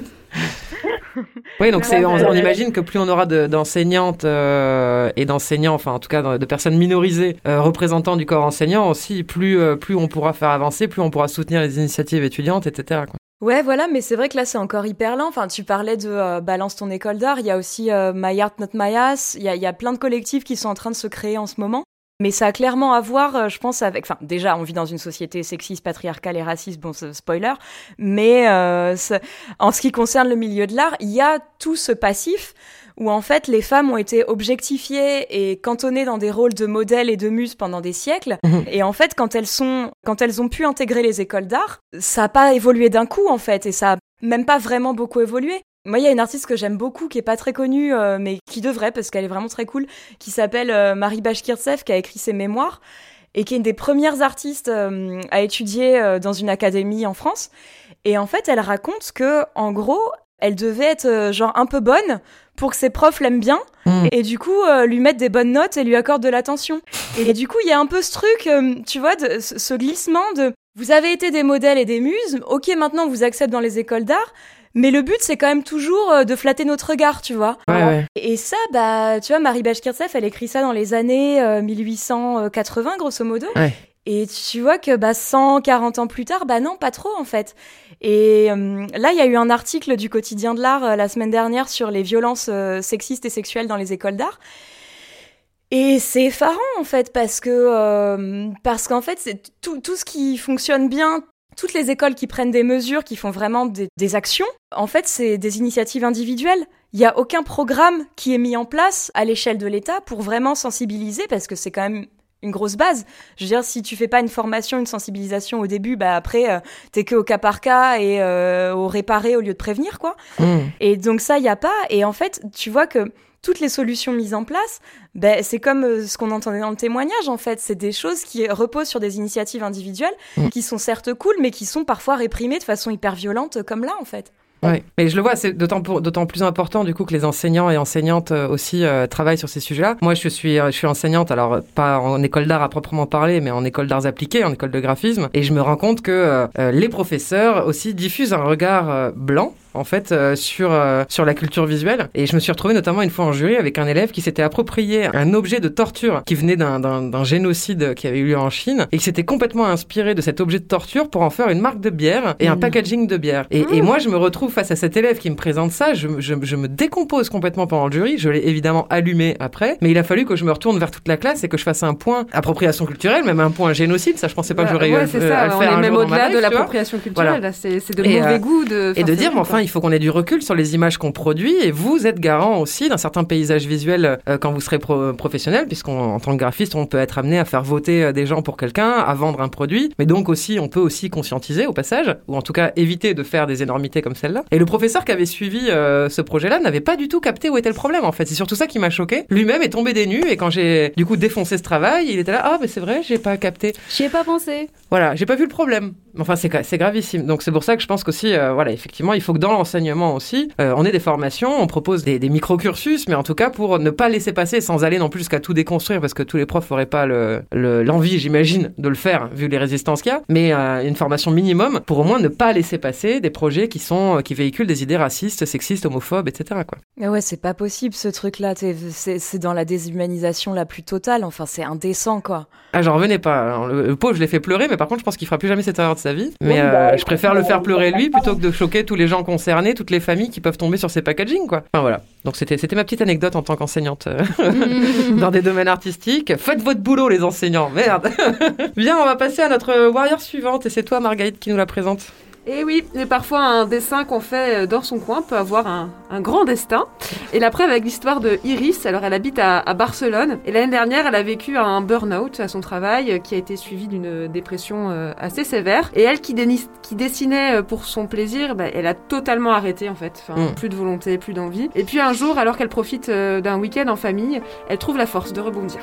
Oui, donc c'est, on, on imagine que plus on aura de, d'enseignantes euh, et d'enseignants, enfin en tout cas de, de personnes minorisées euh, représentant du corps enseignant aussi, plus, euh, plus on pourra faire avancer, plus on pourra soutenir les initiatives étudiantes, et cetera, quoi. Ouais, voilà, mais c'est vrai que là, c'est encore hyper lent. Enfin, tu parlais de euh, Balance ton école d'art, il y a aussi euh, My Art Not My Ass, il y a, il y a plein de collectifs qui sont en train de se créer en ce moment. Mais ça a clairement à voir, euh, je pense, avec... Enfin, déjà, on vit dans une société sexiste, patriarcale et raciste, bon, spoiler, mais euh, en ce qui concerne le milieu de l'art, il y a tout ce passif où, en fait, les femmes ont été objectifiées et cantonnées dans des rôles de modèles et de muses pendant des siècles. Mmh. Et en fait, quand elles sont, quand elles ont pu intégrer les écoles d'art, ça n'a pas évolué d'un coup, en fait, et ça a même pas vraiment beaucoup évolué. Moi, il y a une artiste que j'aime beaucoup, qui est pas très connue, euh, mais qui devrait, parce qu'elle est vraiment très cool, qui s'appelle euh, Marie Bashkirtsev, qui a écrit ses mémoires, et qui est une des premières artistes euh, à étudier euh, dans une académie en France. Et en fait, elle raconte que, en gros, elle devait être euh, genre un peu bonne pour que ses profs l'aiment bien, mmh. et du coup, euh, lui mettre des bonnes notes et lui accordent de l'attention. Et, et du coup, il y a un peu ce truc, euh, tu vois, de, ce, ce glissement de « vous avez été des modèles et des muses, ok, maintenant, on vous accepte dans les écoles d'art », mais le but, c'est quand même toujours de flatter notre regard, tu vois. Ouais, ouais. Et ça, bah, tu vois, Marie Bashkirtsev, elle écrit ça dans les années euh, mille huit cent quatre-vingts, grosso modo. Ouais. Et tu vois que bah, cent quarante ans plus tard, bah non, pas trop, en fait. Et euh, là, il y a eu un article du Quotidien de l'Art euh, la semaine dernière sur les violences euh, sexistes et sexuelles dans les écoles d'art. Et c'est effarant, en fait, parce que euh, parce qu'en fait, c'est tout, tout ce qui fonctionne bien, toutes les écoles qui prennent des mesures, qui font vraiment des, des actions, en fait, c'est des initiatives individuelles. Il n'y a aucun programme qui est mis en place à l'échelle de l'État pour vraiment sensibiliser, parce que c'est quand même une grosse base. Je veux dire, si tu fais pas une formation, une sensibilisation au début, bah après, euh, t'es que au cas par cas et euh, au réparer au lieu de prévenir, quoi. Mmh. Et donc ça, il n'y a pas. Et en fait, tu vois que toutes les solutions mises en place, ben, c'est comme euh, ce qu'on entendait dans le témoignage, en fait. C'est des choses qui reposent sur des initiatives individuelles, mmh. qui sont certes cool, mais qui sont parfois réprimées de façon hyper violente, comme là, en fait. Oui, mais je le vois, c'est d'autant, pour, d'autant plus important du coup que les enseignants et enseignantes aussi euh, travaillent sur ces sujets-là. Moi, je suis, je suis enseignante, alors pas en école d'art à proprement parler, mais en école d'arts appliqués, en école de graphisme, et je me rends compte que euh, les professeurs aussi diffusent un regard euh, blanc, en fait, euh, sur euh, sur la culture visuelle. Et je me suis retrouvée notamment une fois en jury avec un élève qui s'était approprié un objet de torture qui venait d'un, d'un, d'un génocide qui avait eu lieu en Chine et qui s'était complètement inspiré de cet objet de torture pour en faire une marque de bière et mmh. un packaging de bière. Et, mmh. et moi, je me retrouve face à cet élève qui me présente ça, je, je, je me décompose complètement pendant le jury. Je l'ai évidemment allumé après, mais il a fallu que je me retourne vers toute la classe et que je fasse un point appropriation culturelle, même un point génocide. Ça, je pensais pas que j'aurais ouais, eu c'est euh, ça, à le faire on est un même jour au-delà life, de l'appropriation culturelle. Voilà. Là, c'est, c'est de et mauvais euh, goût de. Et de dire, mais enfin, il faut qu'on ait du recul sur les images qu'on produit et vous êtes garant aussi d'un certain paysage visuel euh, quand vous serez pro- professionnel, puisqu'en tant que graphiste, on peut être amené à faire voter des gens pour quelqu'un, à vendre un produit, mais donc aussi, on peut aussi conscientiser au passage, ou en tout cas éviter de faire des énormités comme celle-là. Et le professeur qui avait suivi euh, ce projet-là n'avait pas du tout capté où était le problème, en fait. C'est surtout ça qui m'a choqué. Lui-même est tombé des nues et quand j'ai du coup défoncé ce travail, il était là, ah, mais c'est vrai, j'ai pas capté. J'y ai pas pensé. Voilà, j'ai pas vu le problème. Enfin, c'est, c'est gravissime. Donc, c'est pour ça que je pense qu'aussi, euh, voilà, effectivement, il faut que dans l'enseignement aussi, euh, on ait des formations, on propose des, des micro-cursus, mais en tout cas, pour ne pas laisser passer, sans aller non plus jusqu'à tout déconstruire, parce que tous les profs n'auraient pas le, le, l'envie, j'imagine, de le faire, vu les résistances qu'il y a, mais euh, une formation minimum pour au moins ne pas laisser passer des projets qui, sont, qui véhiculent des idées racistes, sexistes, homophobes, et cetera, quoi. Ah ouais, c'est pas possible, ce truc-là. C'est, c'est dans la déshumanisation la plus totale. Enfin, c'est indécent, quoi. Ah, j'en revenais pas. Alors, le, le pauvre, je l'ai fait pleurer, mais par contre, je pense qu'il fera plus jamais cette erreur de sa vie. Mais euh, je préfère le faire pleurer lui plutôt que de choquer tous les gens concernés, toutes les familles qui peuvent tomber sur ces packaging, quoi. Enfin, voilà. Donc, c'était, c'était ma petite anecdote en tant qu'enseignante euh, dans des domaines artistiques. Faites votre boulot, les enseignants. Merde. Bien, on va passer à notre warrior suivante, et c'est toi, Marguerite, qui nous la présente. Et oui, mais parfois un dessin qu'on fait dans son coin peut avoir un, un grand destin. Et la preuve avec l'histoire de Iris, alors elle habite à, à Barcelone. Et l'année dernière, elle a vécu un burn-out à son travail qui a été suivi d'une dépression assez sévère. Et elle qui, dénis, qui dessinait pour son plaisir, bah, elle a totalement arrêté en fait. Enfin, mmh. Plus de volonté, plus d'envie. Et puis un jour, alors qu'elle profite d'un week-end en famille, elle trouve la force de rebondir.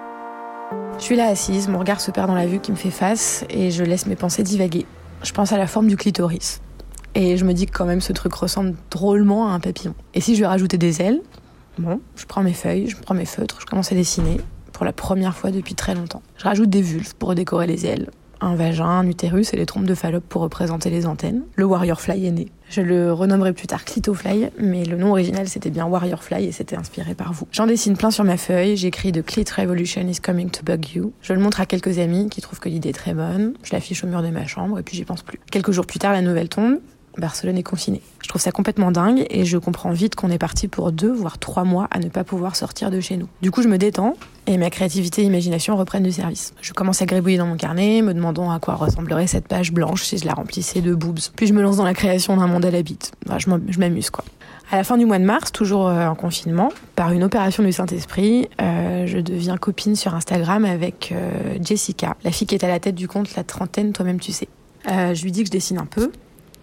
Je suis là assise, mon regard se perd dans la vue qui me fait face et je laisse mes pensées divaguer. Je pense à la forme du clitoris. Et je me dis que quand même ce truc ressemble drôlement à un papillon. Et si je lui rajoutais des ailes, bon, je prends mes feuilles, je prends mes feutres, je commence à dessiner pour la première fois depuis très longtemps. Je rajoute des vulves pour décorer les ailes, un vagin, un utérus et les trompes de Fallope pour représenter les antennes. Le Warrior Fly est né. Je le renommerai plus tard Clitofly, mais le nom original c'était bien Warrior Fly et c'était inspiré par vous. J'en dessine plein sur ma feuille, j'écris The Clit Revolution is coming to bug you. Je le montre à quelques amis qui trouvent que l'idée est très bonne. Je l'affiche au mur de ma chambre et puis j'y pense plus. Quelques jours plus tard, la nouvelle tombe. Barcelone est confinée. Je trouve ça complètement dingue et je comprends vite qu'on est parti pour deux, voire trois mois à ne pas pouvoir sortir de chez nous. Du coup, je me détends et ma créativité et imagination reprennent du service. Je commence à gribouiller dans mon carnet, me demandant à quoi ressemblerait cette page blanche si je la remplissais de boobs. Puis je me lance dans la création d'un monde à la bite. Enfin, je m'amuse, quoi. À la fin du mois de mars, toujours euh, en confinement, par une opération du Saint-Esprit, euh, je deviens copine sur Instagram avec euh, Jessica, la fille qui est à la tête du compte La Trentaine, toi-même tu sais. Euh, je lui dis que je dessine un peu.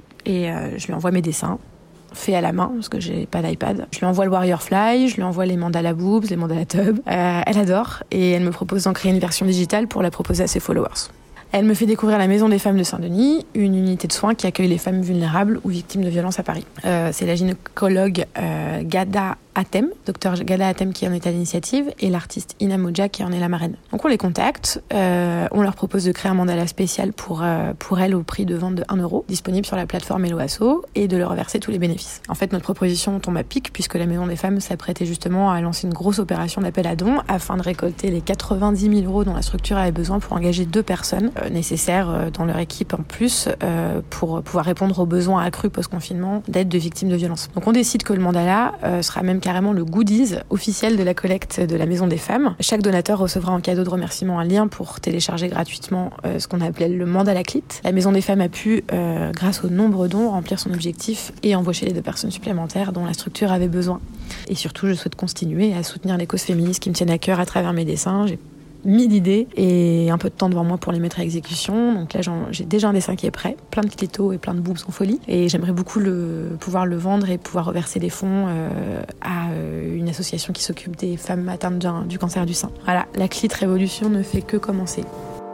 Et euh, je lui envoie mes dessins, faits à la main, parce que j'ai pas d'iPad. Je lui envoie le Warrior Fly, je lui envoie les mandala boobs, les mandala tub. Euh, elle adore, et elle me propose d'en créer une version digitale pour la proposer à ses followers. Elle me fait découvrir la Maison des Femmes de Saint-Denis, une unité de soins qui accueille les femmes vulnérables ou victimes de violences à Paris. Euh, c'est la gynécologue euh, Gada Hatem, docteur Gada Hatem qui en est à l'initiative, et l'artiste Ina Moja qui en est la marraine. Donc on les contacte, euh, on leur propose de créer un mandala spécial pour, euh, pour elles au prix de vente de un euro, disponible sur la plateforme Helloasso, et de leur reverser tous les bénéfices. En fait, notre proposition tombe à pic, puisque la Maison des Femmes s'apprêtait justement à lancer une grosse opération d'appel à dons, afin de récolter les quatre-vingt-dix mille euros dont la structure avait besoin pour engager deux personnes euh, nécessaires euh, dans leur équipe en plus, euh, pour pouvoir répondre aux besoins accrus post-confinement d'aide de victimes de violences. Donc on décide que le mandala euh, sera même carrément le goodies officiel de la collecte de la Maison des Femmes. Chaque donateur recevra en cadeau de remerciement un lien pour télécharger gratuitement euh, ce qu'on appelait le mandala clit. La Maison des Femmes a pu, euh, grâce aux nombreux dons, remplir son objectif et embaucher les deux personnes supplémentaires dont la structure avait besoin. Et surtout, je souhaite continuer à soutenir les causes féministes qui me tiennent à cœur à travers mes dessins. J'ai mille idées et un peu de temps devant moi pour les mettre à exécution. Donc là, j'en, j'ai déjà un dessin qui est prêt, plein de clitos et plein de boobs en folie. Et j'aimerais beaucoup le, pouvoir le vendre et pouvoir reverser des fonds euh, à euh, une association qui s'occupe des femmes atteintes du, du cancer du sein. Voilà, la Clit Révolution ne fait que commencer.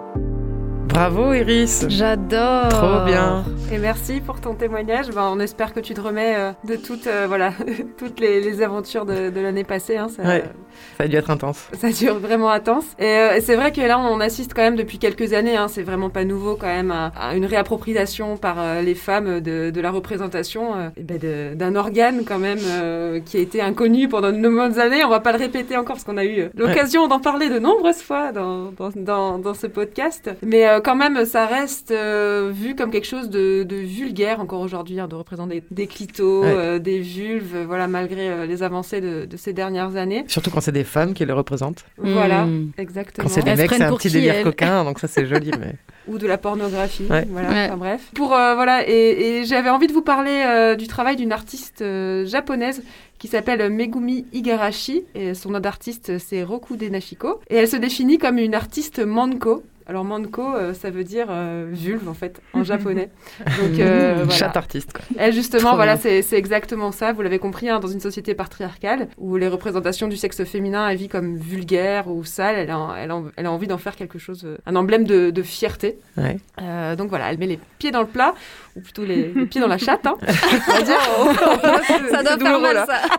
Bravo Iris. J'adore. Trop bien. Et merci pour ton témoignage. Ben, on espère que tu te remets euh, de toutes, euh, voilà, toutes les, les aventures de, de l'année passée. Hein, ça, ouais, ça a dû être intense. Ça dure vraiment intense. Et, euh, et c'est vrai que là, on assiste quand même depuis quelques années. Hein, c'est vraiment pas nouveau quand même à, à une réappropriation par euh, les femmes de, de la représentation euh, et ben de, d'un organe quand même euh, qui a été inconnu pendant de nombreuses années. On va pas le répéter encore parce qu'on a eu l'occasion ouais. d'en parler de nombreuses fois dans, dans, dans, dans ce podcast. Mais euh, quand même, ça reste euh, vu comme quelque chose de, de vulgaire encore aujourd'hui, hein, de représenter des, des clitos, ouais. euh, des vulves, euh, voilà, malgré euh, les avancées de, de ces dernières années. Surtout quand c'est des femmes qui les représentent. Voilà, mmh. exactement. Quand c'est des Elles mecs, c'est un petit délire elle. coquin, donc ça c'est joli. Mais... Ou de la pornographie, ouais. voilà, ouais. enfin bref. Pour, euh, voilà, et, et j'avais envie de vous parler euh, du travail d'une artiste euh, japonaise qui s'appelle Megumi Igarashi, et son nom d'artiste c'est Roku Denashiko, et elle se définit comme une artiste manko. Alors Manko, euh, ça veut dire euh, vulve en fait, en japonais. Donc euh, voilà. Chat artiste quoi. Et justement, Trop voilà, bien. c'est, c'est exactement ça. Vous l'avez compris, hein, dans une société patriarcale où les représentations du sexe féminin, elle vit comme vulgaire ou sale, elle a, elle a, elle a envie d'en faire quelque chose, un emblème de, de fierté. Ouais. Euh, donc voilà, elle met les pieds dans le plat, ou plutôt les, les pieds dans la chatte. Hein, on va dire. Oh, c'est, ça doit c'est faire mal là. ça.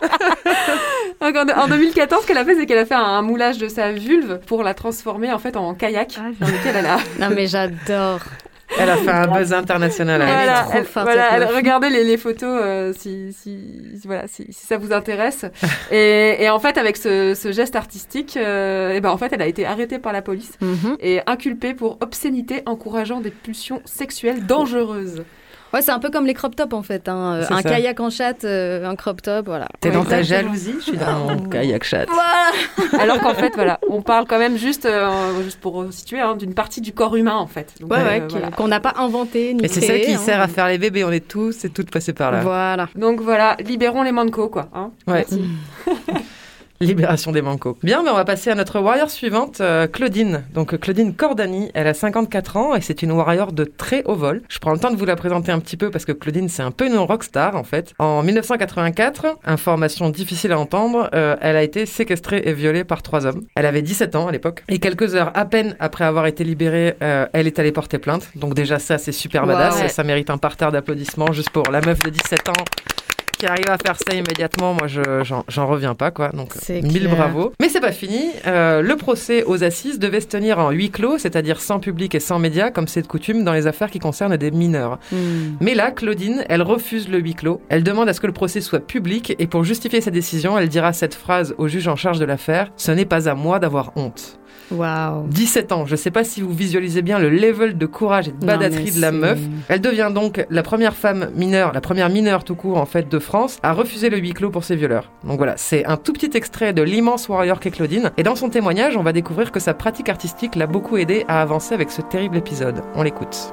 Donc, en, en deux mille quatorze, ce qu'elle a fait, c'est qu'elle a fait un, un moulage de sa vulve pour la transformer en fait en kayak ah, dans lequel elle a. Non mais j'adore. Elle a fait un buzz international. Voilà, elle est trop elle, forte. Voilà, elle, regardez les, les photos euh, si, si, si, voilà, si, si ça vous intéresse. et, et en fait, avec ce, ce geste artistique, euh, et ben, en fait, elle a été arrêtée par la police mm-hmm. et inculpée pour obscénité encourageant des pulsions sexuelles dangereuses. Ouais, c'est un peu comme les crop tops en fait. Hein. Un ça. kayak en chatte, euh, un crop top, voilà. T'es ouais, dans ta jalousie, je suis dans mon kayak chatte. Voilà. Alors qu'en fait, voilà, on parle quand même juste, euh, juste pour situer, hein, d'une partie du corps humain en fait. Donc, ouais, euh, ouais, voilà. Qu'on n'a pas inventé ni Et créé. c'est ça qui hein. sert à faire les bébés. On est tous et toutes passés par là. Voilà. Donc voilà, libérons les Manko, quoi. Hein. Ouais. Libération des mancos. Bien, mais on va passer à notre warrior suivante, euh, Claudine. Donc Claudine Cordani, elle a cinquante-quatre ans et c'est une warrior de très haut vol. Je prends le temps de vous la présenter un petit peu parce que Claudine, c'est un peu une rockstar en fait. En dix-neuf cent quatre-vingt-quatre, information difficile à entendre, euh, elle a été séquestrée et violée par trois hommes. Elle avait dix-sept ans à l'époque et quelques heures à peine après avoir été libérée, euh, elle est allée porter plainte. Donc déjà ça, c'est super wow, badass. Ouais. Ça mérite un parterre d'applaudissements juste pour la meuf de dix-sept ans qui arrive à faire ça immédiatement, moi je, j'en, j'en reviens pas quoi, donc c'est mille clair. Bravo. Mais c'est pas fini, euh, le procès aux assises devait se tenir en huis clos, c'est-à-dire sans public et sans médias, comme c'est de coutume dans les affaires qui concernent des mineurs. Mm. Mais là, Claudine, elle refuse le huis clos, elle demande à ce que le procès soit public et pour justifier sa décision, elle dira cette phrase au juge en charge de l'affaire, « Ce n'est pas à moi d'avoir honte ». Wow. dix-sept ans, je sais pas si vous visualisez bien le level de courage et de badaterie de la meuf. Elle devient donc la première femme mineure, la première mineure tout court en fait de France, à refuser le huis clos pour ses violeurs. Donc voilà, c'est un tout petit extrait de l'immense warrior qu'est Claudine. Et dans son témoignage, on va découvrir que sa pratique artistique l'a beaucoup aidée à avancer avec ce terrible épisode. On l'écoute.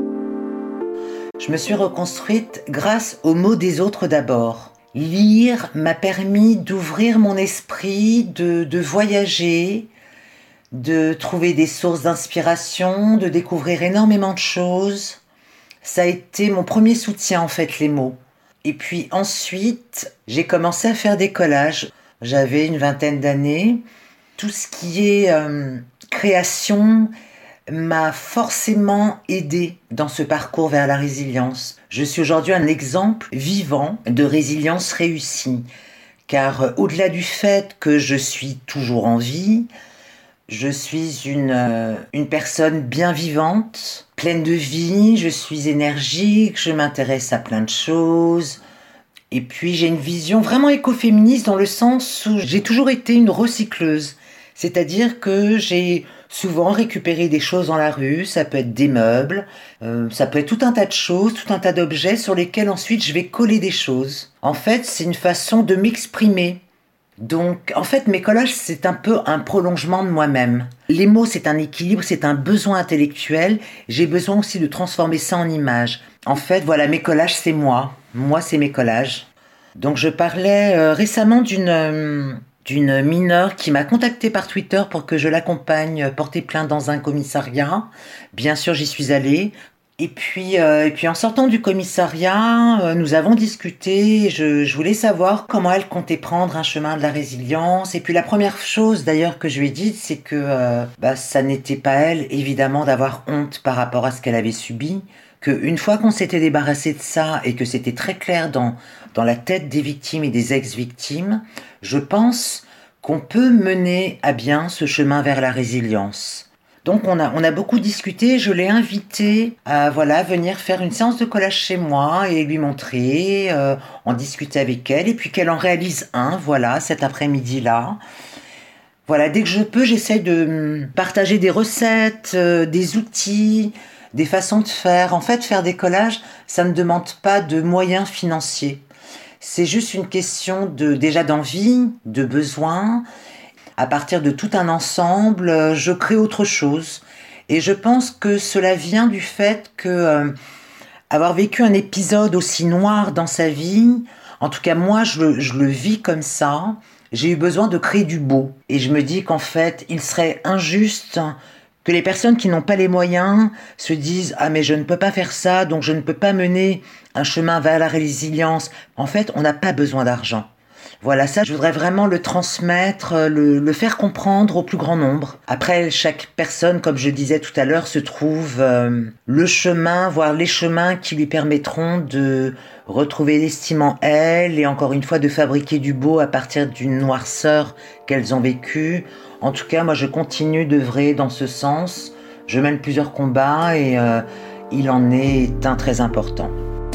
Je me suis reconstruite grâce aux mots des autres d'abord. Lire m'a permis d'ouvrir mon esprit, de, de voyager, de trouver des sources d'inspiration, de découvrir énormément de choses. Ça a été mon premier soutien en fait, les mots. Et puis ensuite, j'ai commencé à faire des collages. J'avais une vingtaine d'années. Tout ce qui est euh, création m'a forcément aidée dans ce parcours vers la résilience. Je suis aujourd'hui un exemple vivant de résilience réussie. Car euh, au-delà du fait que je suis toujours en vie, je suis une, euh, une personne bien vivante, pleine de vie, je suis énergique, je m'intéresse à plein de choses. Et puis j'ai une vision vraiment écoféministe dans le sens où j'ai toujours été une recycleuse. C'est-à-dire que j'ai souvent récupéré des choses dans la rue, ça peut être des meubles, euh, ça peut être tout un tas de choses, tout un tas d'objets sur lesquels ensuite je vais coller des choses. En fait, c'est une façon de m'exprimer. Donc, en fait, mes collages, c'est un peu un prolongement de moi-même. Les mots, c'est un équilibre, c'est un besoin intellectuel. J'ai besoin aussi de transformer ça en images. En fait, voilà, mes collages, c'est moi. Moi, c'est mes collages. Donc, je parlais euh, récemment d'une, euh, d'une mineure qui m'a contactée par Twitter pour que je l'accompagne porter plainte dans un commissariat. Bien sûr, j'y suis allée. Et puis, euh, et puis en sortant du commissariat, euh, nous avons discuté. Je, je voulais savoir comment elle comptait prendre un chemin de la résilience. Et puis la première chose d'ailleurs que je lui ai dite, c'est que euh, bah, ça n'était pas elle, évidemment, d'avoir honte par rapport à ce qu'elle avait subi. Qu'une fois qu'on s'était débarrassé de ça et que c'était très clair dans, dans la tête des victimes et des ex-victimes, je pense qu'on peut mener à bien ce chemin vers la résilience. Donc on a, on a beaucoup discuté, je l'ai invitée à voilà, venir faire une séance de collage chez moi et lui montrer, euh, en discuter avec elle et puis qu'elle en réalise un, voilà, cet après-midi-là. Voilà, dès que je peux, j'essaie de partager des recettes, euh, des outils, des façons de faire. En fait, faire des collages, ça ne demande pas de moyens financiers. C'est juste une question de, déjà d'envie, de besoin. À partir de tout un ensemble, je crée autre chose. Et je pense que cela vient du fait que euh, avoir vécu un épisode aussi noir dans sa vie, en tout cas moi je le, je le vis comme ça, j'ai eu besoin de créer du beau. Et je me dis qu'en fait, il serait injuste Que les personnes qui n'ont pas les moyens se disent « Ah mais je ne peux pas faire ça, donc je ne peux pas mener un chemin vers la résilience ». En fait, on n'a pas besoin d'argent. Voilà, ça, je voudrais vraiment le transmettre, le, le faire comprendre au plus grand nombre. Après, chaque personne, comme je disais tout à l'heure, se trouve euh, le chemin, voire les chemins qui lui permettront de retrouver l'estime en elle et encore une fois de fabriquer du beau à partir d'une noirceur qu'elles ont vécue. En tout cas, moi, je continue d'œuvrer dans ce sens. Je mène plusieurs combats et euh, il en est un très important.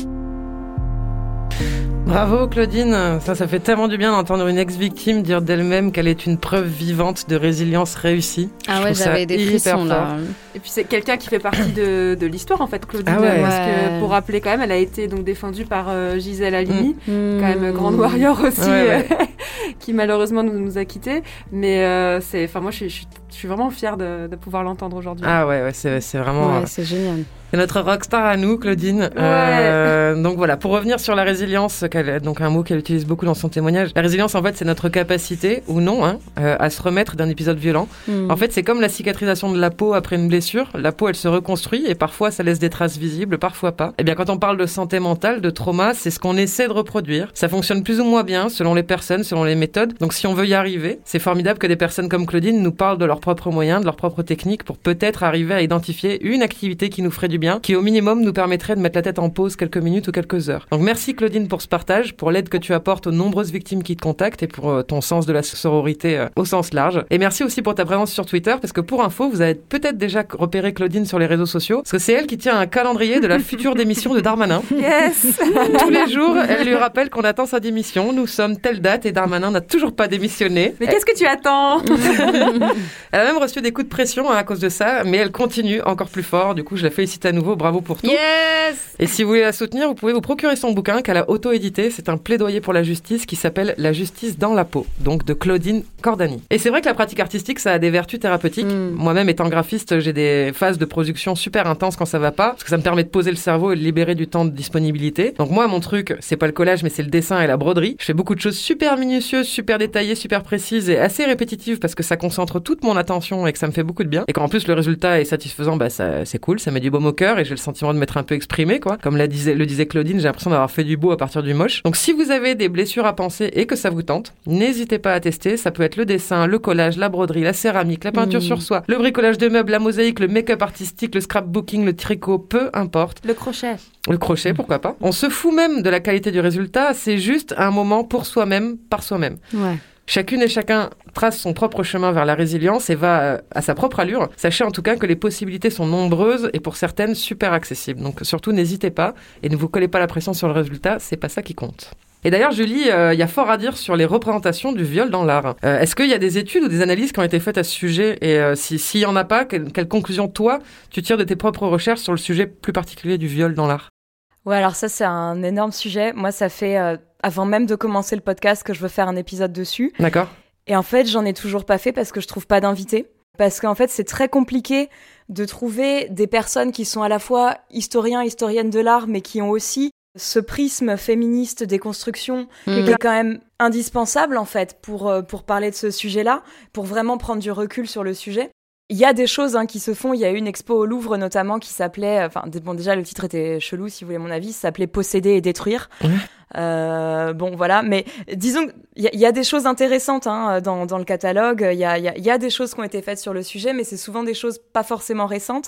Bravo Claudine, ça, ça fait tellement du bien d'entendre une ex-victime dire d'elle-même qu'elle est une preuve vivante de résilience réussie. Ah ouais, j'avais des frissons là. Et puis c'est quelqu'un qui fait partie de, de l'histoire en fait, Claudine. Ah ouais. Parce ouais. que pour rappeler quand même, elle a été donc défendue par euh, Gisèle Halimi, mmh. quand même grande warrior aussi, ouais, ouais. Euh, qui malheureusement nous, nous a quittés. Mais euh, c'est, enfin moi je suis, je suis, je suis vraiment fière de, de pouvoir l'entendre aujourd'hui. Ah ouais, ouais c'est, c'est vraiment. Ouais, euh... c'est génial. C'est notre rockstar à nous, Claudine. Ouais. Euh, donc voilà, pour revenir sur la résilience, qu'elle, donc un mot qu'elle utilise beaucoup dans son témoignage. La résilience, en fait, c'est notre capacité, ou non, hein, euh, à se remettre d'un épisode violent. Mm. En fait, c'est comme la cicatrisation de la peau après une blessure. La peau, elle se reconstruit et parfois, ça laisse des traces visibles, parfois pas. Et bien, quand on parle de santé mentale, de trauma, c'est ce qu'on essaie de reproduire. Ça fonctionne plus ou moins bien selon les personnes, selon les méthodes. Donc, si on veut y arriver, c'est formidable que des personnes comme Claudine nous parlent de leurs propres moyens, de leurs propres techniques pour peut-être arriver à identifier une activité qui nous ferait du bien, qui au minimum nous permettrait de mettre la tête en pause quelques minutes ou quelques heures. Donc merci Claudine pour ce partage, pour l'aide que tu apportes aux nombreuses victimes qui te contactent et pour euh, ton sens de la sororité euh, au sens large. Et merci aussi pour ta présence sur Twitter, parce que pour info, vous avez peut-être déjà repéré Claudine sur les réseaux sociaux, parce que c'est elle qui tient un calendrier de la future démission de Darmanin. Yes. Tous les jours, elle lui rappelle qu'on attend sa démission. Nous sommes telle date et Darmanin n'a toujours pas démissionné. Mais qu'est-ce que tu attends? Elle a même reçu des coups de pression hein, à cause de ça, mais elle continue encore plus fort. Du coup, je la félicite à nouveau. Bravo pour tout. Yes. Et si vous voulez la soutenir, vous pouvez vous procurer son bouquin qu'elle a auto-édité. C'est un plaidoyer pour la justice qui s'appelle La justice dans la peau, donc de Claudine Cordani. Et c'est vrai que la pratique artistique, ça a des vertus thérapeutiques. Mm. Moi-même, étant graphiste, j'ai des phases de production super intenses quand ça va pas, parce que ça me permet de poser le cerveau et de libérer du temps de disponibilité. Donc moi, mon truc, c'est pas le collage, mais c'est le dessin et la broderie. Je fais beaucoup de choses super minutieuses, super détaillées, super précises et assez répétitives parce que ça concentre toute mon attention et que ça me fait beaucoup de bien. Et quand en plus le résultat est satisfaisant, bah ça, c'est cool, ça met du baume au cœur et j'ai le sentiment de m'être un peu exprimé, quoi. Comme la disait, le disait Claudine, j'ai l'impression d'avoir fait du beau à partir du moche. Donc si vous avez des blessures à penser et que ça vous tente, n'hésitez pas à tester. Ça peut être le dessin, le collage, la broderie, la céramique, la peinture mmh. sur soie, le bricolage de meubles, la mosaïque, le make-up artistique, le scrapbooking, le tricot, peu importe. Le crochet. Le crochet, pourquoi pas. On se fout même de la qualité du résultat, c'est juste un moment pour soi-même, par soi-même. Ouais. Chacune et chacun trace son propre chemin vers la résilience et va euh, à sa propre allure. Sachez en tout cas que les possibilités sont nombreuses et pour certaines super accessibles. Donc surtout n'hésitez pas et ne vous collez pas la pression sur le résultat, c'est pas ça qui compte. Et d'ailleurs, Julie, il euh, y a fort à dire sur les représentations du viol dans l'art. Euh, est-ce qu'il y a des études ou des analyses qui ont été faites à ce sujet? Et euh, si, s'il y en a pas, quelle, quelle conclusion, toi, tu tires de tes propres recherches sur le sujet plus particulier du viol dans l'art? Ouais, alors ça, c'est un énorme sujet. Moi, ça fait, euh, avant même de commencer le podcast, que je veux faire un épisode dessus. D'accord. Et en fait, j'en ai toujours pas fait parce que je trouve pas d'invités. Parce qu'en fait, c'est très compliqué de trouver des personnes qui sont à la fois historiens, historiennes de l'art, mais qui ont aussi ce prisme féministe des constructions mmh. qui est quand même indispensable, en fait, pour, euh, pour parler de ce sujet-là, pour vraiment prendre du recul sur le sujet. Il y a des choses hein, qui se font. Il y a eu une expo au Louvre notamment qui s'appelait, enfin bon déjà le titre était chelou si vous voulez mon avis, ça s'appelait Posséder et détruire. Mmh. Euh, bon voilà, mais disons il y, y a des choses intéressantes hein, dans, dans le catalogue. Il y a, y, a, y a des choses qui ont été faites sur le sujet, mais c'est souvent des choses pas forcément récentes.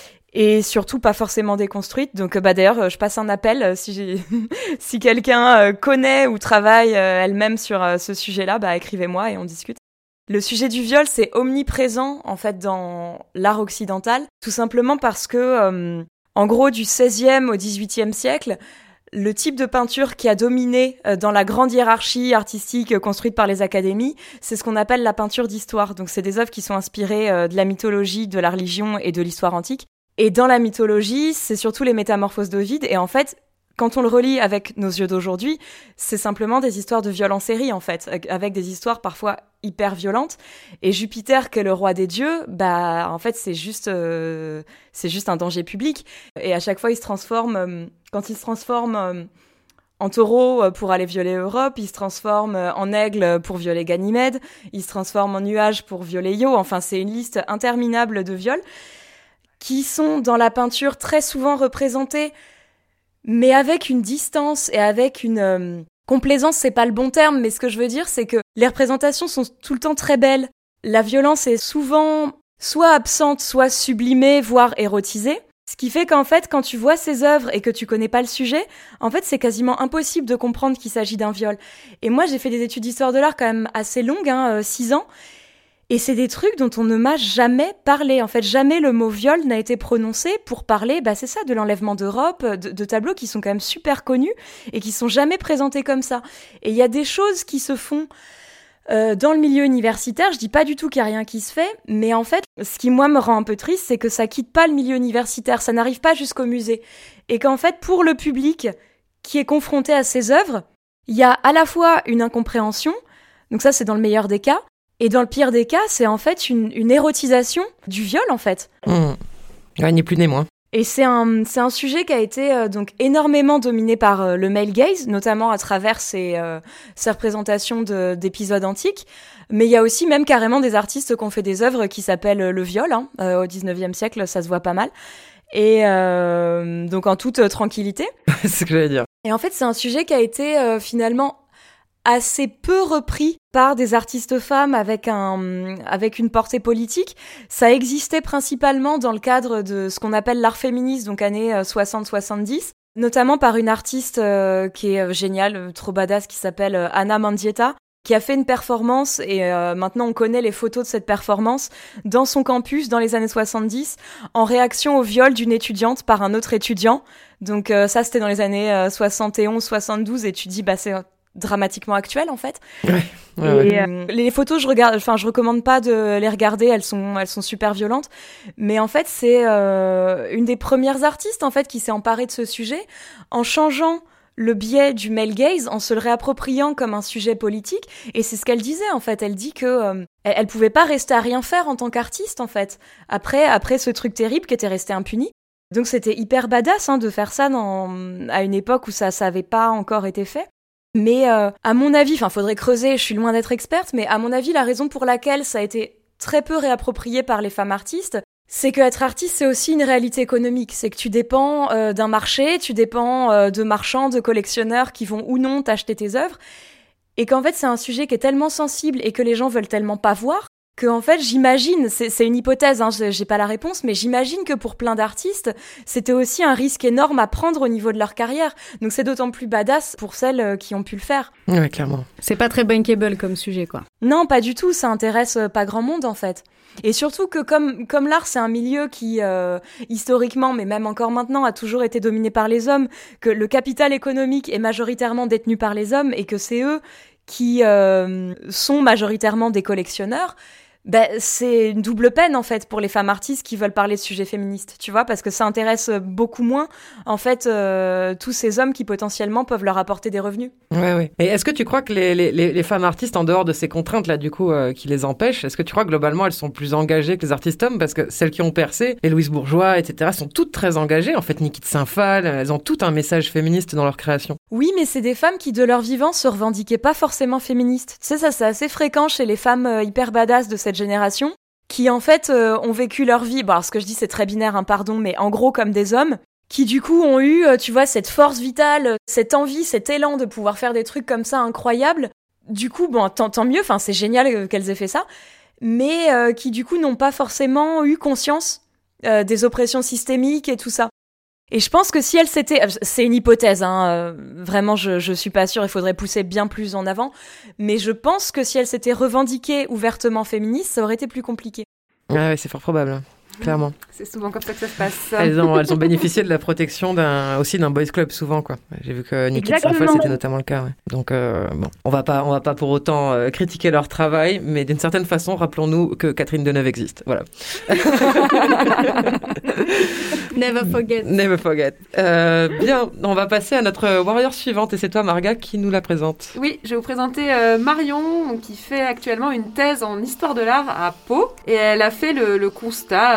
Et surtout pas forcément déconstruite. Donc bah d'ailleurs, je passe un appel si j'ai si quelqu'un connaît ou travaille elle-même sur ce sujet-là, bah écrivez-moi et on discute. Le sujet du viol, c'est omniprésent en fait dans l'art occidental, tout simplement parce que euh, en gros du seizième au dix-huitième siècle, le type de peinture qui a dominé dans la grande hiérarchie artistique construite par les académies, c'est ce qu'on appelle la peinture d'histoire. Donc c'est des œuvres qui sont inspirées de la mythologie, de la religion et de l'histoire antique. Et dans la mythologie, c'est surtout les métamorphoses d'Ovide. Et en fait, quand on le relit avec nos yeux d'aujourd'hui, c'est simplement des histoires de viol en série, en fait, avec des histoires parfois hyper violentes. Et Jupiter, qui est le roi des dieux, bah, en fait, c'est juste, euh, c'est juste un danger public. Et à chaque fois, il se transforme, euh, quand il se transforme euh, en taureau pour aller violer Europe, il se transforme en aigle pour violer Ganymède, il se transforme en nuage pour violer Io. Enfin, c'est une liste interminable de viols qui sont dans la peinture très souvent représentés, mais avec une distance et avec une euh, complaisance, c'est pas le bon terme, mais ce que je veux dire, c'est que les représentations sont tout le temps très belles. La violence est souvent soit absente, soit sublimée, voire érotisée. Ce qui fait qu'en fait, quand tu vois ces œuvres et que tu connais pas le sujet, en fait, c'est quasiment impossible de comprendre qu'il s'agit d'un viol. Et moi, j'ai fait des études d'histoire de l'art quand même assez longues, hein, six ans, et c'est des trucs dont on ne m'a jamais parlé. En fait, jamais le mot viol n'a été prononcé pour parler, bah c'est ça, de l'enlèvement d'Europe, de, de tableaux qui sont quand même super connus et qui sont jamais présentés comme ça. Et il y a des choses qui se font Euh, dans le milieu universitaire, je dis pas du tout qu'il y a rien qui se fait, mais en fait, ce qui moi me rend un peu triste, c'est que ça quitte pas le milieu universitaire, ça n'arrive pas jusqu'au musée. Et qu'en fait, pour le public qui est confronté à ces œuvres, il y a à la fois une incompréhension, donc ça c'est dans le meilleur des cas, et dans le pire des cas, c'est en fait une, une érotisation du viol en fait. Mmh. Ouais, ni plus ni moins. Et c'est un, c'est un sujet qui a été euh, donc énormément dominé par euh, le male gaze, notamment à travers ses, euh, ses représentations de, d'épisodes antiques. Mais il y a aussi même carrément des artistes qui ont fait des œuvres qui s'appellent le viol. Hein. Euh, au dix-neuvième siècle, ça se voit pas mal. Et euh, donc en toute euh, tranquillité. C'est ce que j'allais dire. Et en fait, c'est un sujet qui a été euh, finalement assez peu repris par des artistes femmes avec un avec une portée politique. Ça existait principalement dans le cadre de ce qu'on appelle l'art féministe, donc années soixante soixante-dix, notamment par une artiste euh, qui est géniale, trop badass, qui s'appelle Anna Mendieta, qui a fait une performance, et euh, maintenant on connaît les photos de cette performance, dans son campus dans les années soixante-dix, en réaction au viol d'une étudiante par un autre étudiant. Donc euh, ça, c'était dans les années euh, soixante et onze soixante-douze, et tu dis, bah c'est dramatiquement actuel en fait. Ouais, ouais, et ouais. Euh, les photos, je regarde, enfin je recommande pas de les regarder, elles sont elles sont super violentes, mais en fait c'est euh, une des premières artistes en fait qui s'est emparée de ce sujet en changeant le biais du male gaze, en se le réappropriant comme un sujet politique. Et c'est ce qu'elle disait en fait, elle dit que euh, elle, elle pouvait pas rester à rien faire en tant qu'artiste en fait après après ce truc terrible qui était resté impuni. Donc c'était hyper badass hein, de faire ça dans à une époque où ça ça avait pas encore été fait. Mais euh, à mon avis, enfin, faudrait creuser, je suis loin d'être experte, mais à mon avis, la raison pour laquelle ça a été très peu réapproprié par les femmes artistes, c'est que être artiste, c'est aussi une réalité économique. C'est que tu dépends euh, d'un marché, tu dépends euh, de marchands, de collectionneurs qui vont ou non t'acheter tes œuvres, et qu'en fait, c'est un sujet qui est tellement sensible et que les gens veulent tellement pas voir, que en fait, j'imagine, c'est, c'est une hypothèse, hein, j'ai pas la réponse, mais j'imagine que pour plein d'artistes, c'était aussi un risque énorme à prendre au niveau de leur carrière. Donc c'est d'autant plus badass pour celles qui ont pu le faire. Ouais, clairement. C'est pas très bankable comme sujet, quoi. Non, pas du tout, ça intéresse pas grand monde, en fait. Et surtout que comme, comme l'art, c'est un milieu qui, euh, historiquement, mais même encore maintenant, a toujours été dominé par les hommes, que le capital économique est majoritairement détenu par les hommes et que c'est eux qui euh, sont majoritairement des collectionneurs, ben, c'est une double peine en fait pour les femmes artistes qui veulent parler de sujets féministes, tu vois, parce que ça intéresse beaucoup moins en fait euh, tous ces hommes qui potentiellement peuvent leur apporter des revenus. Ouais, ouais. Et est-ce que tu crois que les, les, les femmes artistes, en dehors de ces contraintes là, du coup, euh, qui les empêchent, est-ce que tu crois que globalement elles sont plus engagées que les artistes hommes, parce que celles qui ont percé, les Louise Bourgeois, et cetera, sont toutes très engagées. En fait, Niki de Saint-Phal, elles ont tout un message féministe dans leur création. Oui, mais c'est des femmes qui, de leur vivant, se revendiquaient pas forcément féministes. Tu sais, ça c'est assez fréquent chez les femmes euh, hyper badass de cette génération, qui en fait euh, ont vécu leur vie, bon alors ce que je dis c'est très binaire, hein, pardon, mais en gros comme des hommes, qui du coup ont eu, euh, tu vois, cette force vitale, cette envie, cet élan de pouvoir faire des trucs comme ça incroyables. Du coup, bon, tant, tant mieux, enfin c'est génial euh, qu'elles aient fait ça, mais euh, qui du coup n'ont pas forcément eu conscience euh, des oppressions systémiques et tout ça. Et je pense que si elle s'était... C'est une hypothèse, hein, euh, vraiment je, je suis pas sûre, il faudrait pousser bien plus en avant, mais je pense que si elle s'était revendiquée ouvertement féministe, ça aurait été plus compliqué. Ah ouais, c'est fort probable, clairement. C'est souvent comme ça que ça se passe. Elles ont, elles ont bénéficié de la protection d'un, aussi d'un boys club souvent, quoi. J'ai vu que Niki de Saint-Phal, c'était notamment le cas. Ouais. Donc euh, bon, on va pas, on va pas pour autant euh, critiquer leur travail, mais d'une certaine façon, rappelons-nous que Catherine Deneuve existe. Voilà. Never forget. Never forget. Euh, bien, on va passer à notre warrior suivante, et c'est toi, Marga, qui nous la présente. Oui, je vais vous présenter euh, Marion, qui fait actuellement une thèse en histoire de l'art à Pau, et elle a fait le, le constat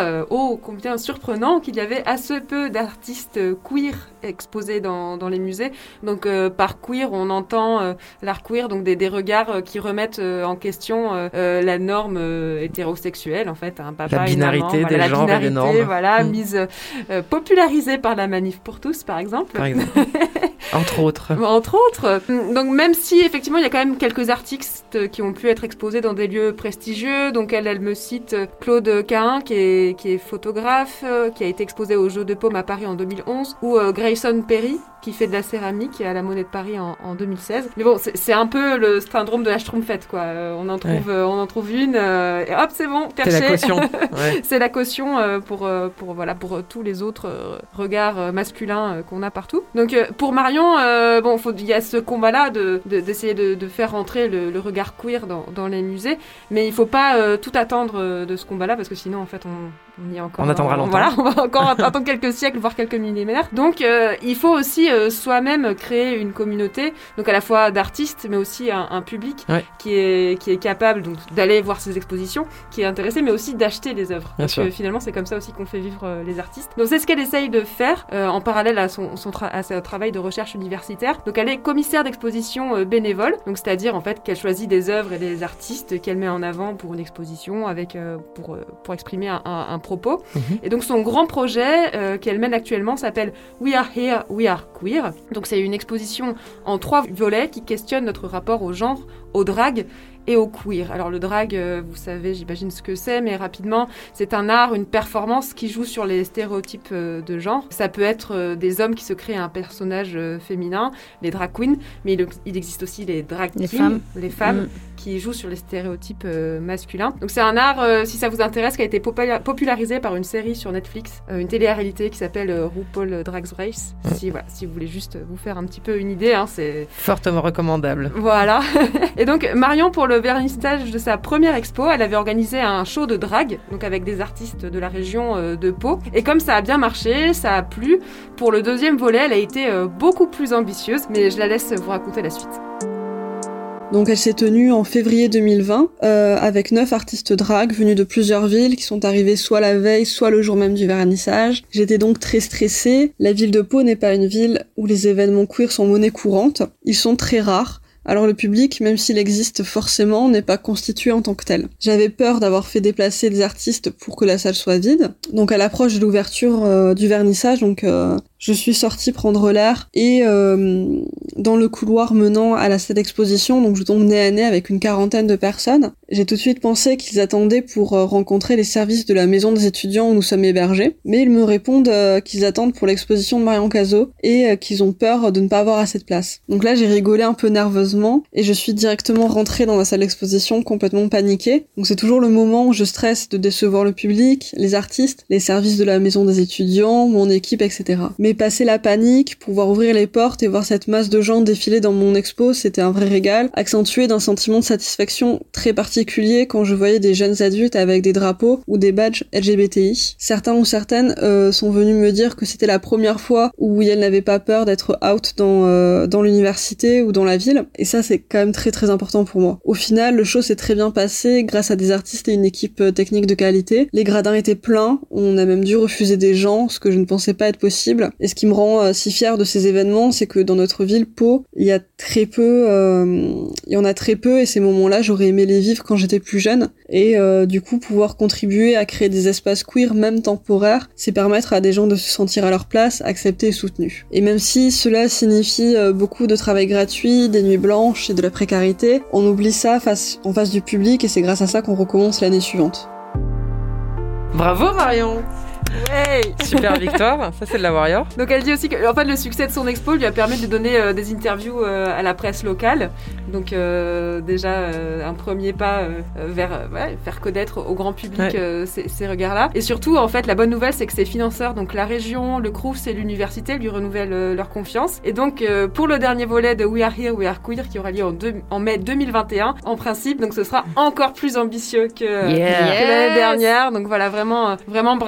euh, oh combien surprenant qu'il y avait assez peu d'artistes queer exposés dans, dans les musées. Donc euh, par queer, on entend euh, l'art queer, donc des, des regards euh, qui remettent euh, en question euh, euh, la norme euh, hétérosexuelle, en fait, un papa, la binarité une maman, des voilà, genres binarité, et des normes. Voilà, mmh. mise euh, popularisée par la Manif pour tous, par exemple. Par exemple. Entre autres. Entre autres. Donc même si effectivement il y a quand même quelques artistes qui ont pu être exposés dans des lieux prestigieux. Donc elle, elle me cite Claude Cahin qui est, qui est photographe, euh, qui a été exposé au Jeu de Paume à Paris en deux mille onze, ou euh, Grayson Perry qui fait de la céramique à la Monnaie de Paris en, en deux mille seize. Mais bon, c'est, c'est un peu le syndrome de la Schtroumpfette, quoi. Euh, on en trouve, ouais. euh, on en trouve une euh, et hop, c'est bon, perché. C'est la caution. Ouais. C'est la caution euh, pour, euh, pour voilà pour euh, tous les autres euh, regards euh, masculins euh, qu'on a partout. Donc euh, pour Marion, euh, bon, il y a ce combat-là de, de d'essayer de, de faire rentrer le, le regard queer dans, dans les musées, mais il faut pas euh, tout attendre euh, de ce combat-là parce que sinon en fait on, on y est encore. On attendra euh, longtemps. Voilà, on va encore attendre quelques siècles, voire quelques millénaires. Donc euh, il faut aussi euh, soi-même créer une communauté, donc à la fois d'artistes, mais aussi un, un public ouais. qui est qui est capable donc d'aller voir ces expositions, qui est intéressé, mais aussi d'acheter les œuvres. Bien parce sûr. Que finalement c'est comme ça aussi qu'on fait vivre euh, les artistes. Donc c'est ce qu'elle essaye de faire euh, en parallèle à son, son tra- à son travail de recherche universitaire. Donc elle est commissaire d'exposition euh, bénévole, donc c'est-à-dire en fait qu'elle choisit des œuvres et des artistes qu'elle met en avant pour une exposition avec euh, pour euh, pour exprimer un, un, un propos. Mm-hmm. Et donc son grand projet euh, qu'elle mène actuellement s'appelle We Are Here, We Are Queer. Donc c'est une exposition en trois volets qui questionne notre rapport au genre, au drag et au queer. Alors le drag, euh, vous savez, j'imagine ce que c'est, mais rapidement, c'est un art, une performance qui joue sur les stéréotypes euh, de genre. Ça peut être euh, des hommes qui se créent un personnage euh, féminin, les drag queens, mais il, il existe aussi les drag les kings, femmes, les femmes mmh. qui jouent sur les stéréotypes euh, masculins. Donc c'est un art, euh, si ça vous intéresse, qui a été popula- popularisé par une série sur Netflix, euh, une télé-réalité qui s'appelle euh, RuPaul Drag Race. Mmh. Si, voilà, si vous voulez juste vous faire un petit peu une idée, hein, c'est... Fortement recommandable. Voilà. Et donc Marion, pour le vernissage de sa première expo, elle avait organisé un show de drag, donc avec des artistes de la région euh, de Pau. Et comme ça a bien marché, ça a plu, pour le deuxième volet, elle a été euh, beaucoup plus ambitieuse, mais je la laisse vous raconter la suite. Donc elle s'est tenue en février deux mille vingt euh, avec neuf artistes drag venus de plusieurs villes qui sont arrivés soit la veille, soit le jour même du vernissage. J'étais donc très stressée. La ville de Pau n'est pas une ville où les événements queer sont monnaie courante. Ils sont très rares. Alors le public, même s'il existe forcément, n'est pas constitué en tant que tel. J'avais peur d'avoir fait déplacer des artistes pour que la salle soit vide. Donc à l'approche de l'ouverture euh, du vernissage, donc euh, je suis sortie prendre l'air et euh, dans le couloir menant à la salle d'exposition, donc je tombe nez à nez avec une quarantaine de personnes. J'ai tout de suite pensé qu'ils attendaient pour euh, rencontrer les services de la maison des étudiants où nous sommes hébergés, mais ils me répondent euh, qu'ils attendent pour l'exposition de Marion Cazaux et euh, qu'ils ont peur de ne pas avoir assez de place. Donc là j'ai rigolé un peu nerveusement et je suis directement rentrée dans la salle d'exposition complètement paniquée. Donc c'est toujours le moment où je stresse de décevoir le public, les artistes, les services de la maison des étudiants, mon équipe, et cetera. Mais passer la panique, pouvoir ouvrir les portes et voir cette masse de gens défiler dans mon expo, c'était un vrai régal, accentué d'un sentiment de satisfaction très particulier quand je voyais des jeunes adultes avec des drapeaux ou des badges L G B T I. Certains ou certaines euh, sont venus me dire que c'était la première fois où elles n'avaient pas peur d'être out dans, euh, dans l'université ou dans la ville. Et ça, c'est quand même très très important pour moi. Au final, le show s'est très bien passé grâce à des artistes et une équipe technique de qualité. Les gradins étaient pleins, on a même dû refuser des gens, ce que je ne pensais pas être possible. Et ce qui me rend euh, si fière de ces événements, c'est que dans notre ville, Pau, il y a très peu, euh, il y en a très peu, et ces moments-là, j'aurais aimé les vivre quand j'étais plus jeune. Et euh, du coup, pouvoir contribuer à créer des espaces queer, même temporaires, c'est permettre à des gens de se sentir à leur place, acceptés et soutenus. Et même si cela signifie euh, beaucoup de travail gratuit, des nuits blanches et de la précarité, on oublie ça face, en face du public, et c'est grâce à ça qu'on recommence l'année suivante. Bravo Marion! Ouais. Super victoire, ça c'est de la Warrior. Donc elle dit aussi que en fait, le succès de son expo lui a permis de donner euh, des interviews euh, à la presse locale. Donc euh, déjà euh, un premier pas euh, vers euh, ouais, faire connaître au grand public ouais. euh, ces, ces regards-là. Et surtout en fait la bonne nouvelle c'est que ses financeurs, donc la région, le Crous et l'université lui renouvellent euh, leur confiance. Et donc euh, pour le dernier volet de We Are Here, We Are Queer qui aura lieu en, deux, en mai deux mille vingt et un, en principe donc ce sera encore plus ambitieux que, yeah. que l'année dernière. Donc voilà vraiment, euh, vraiment bravo Marion.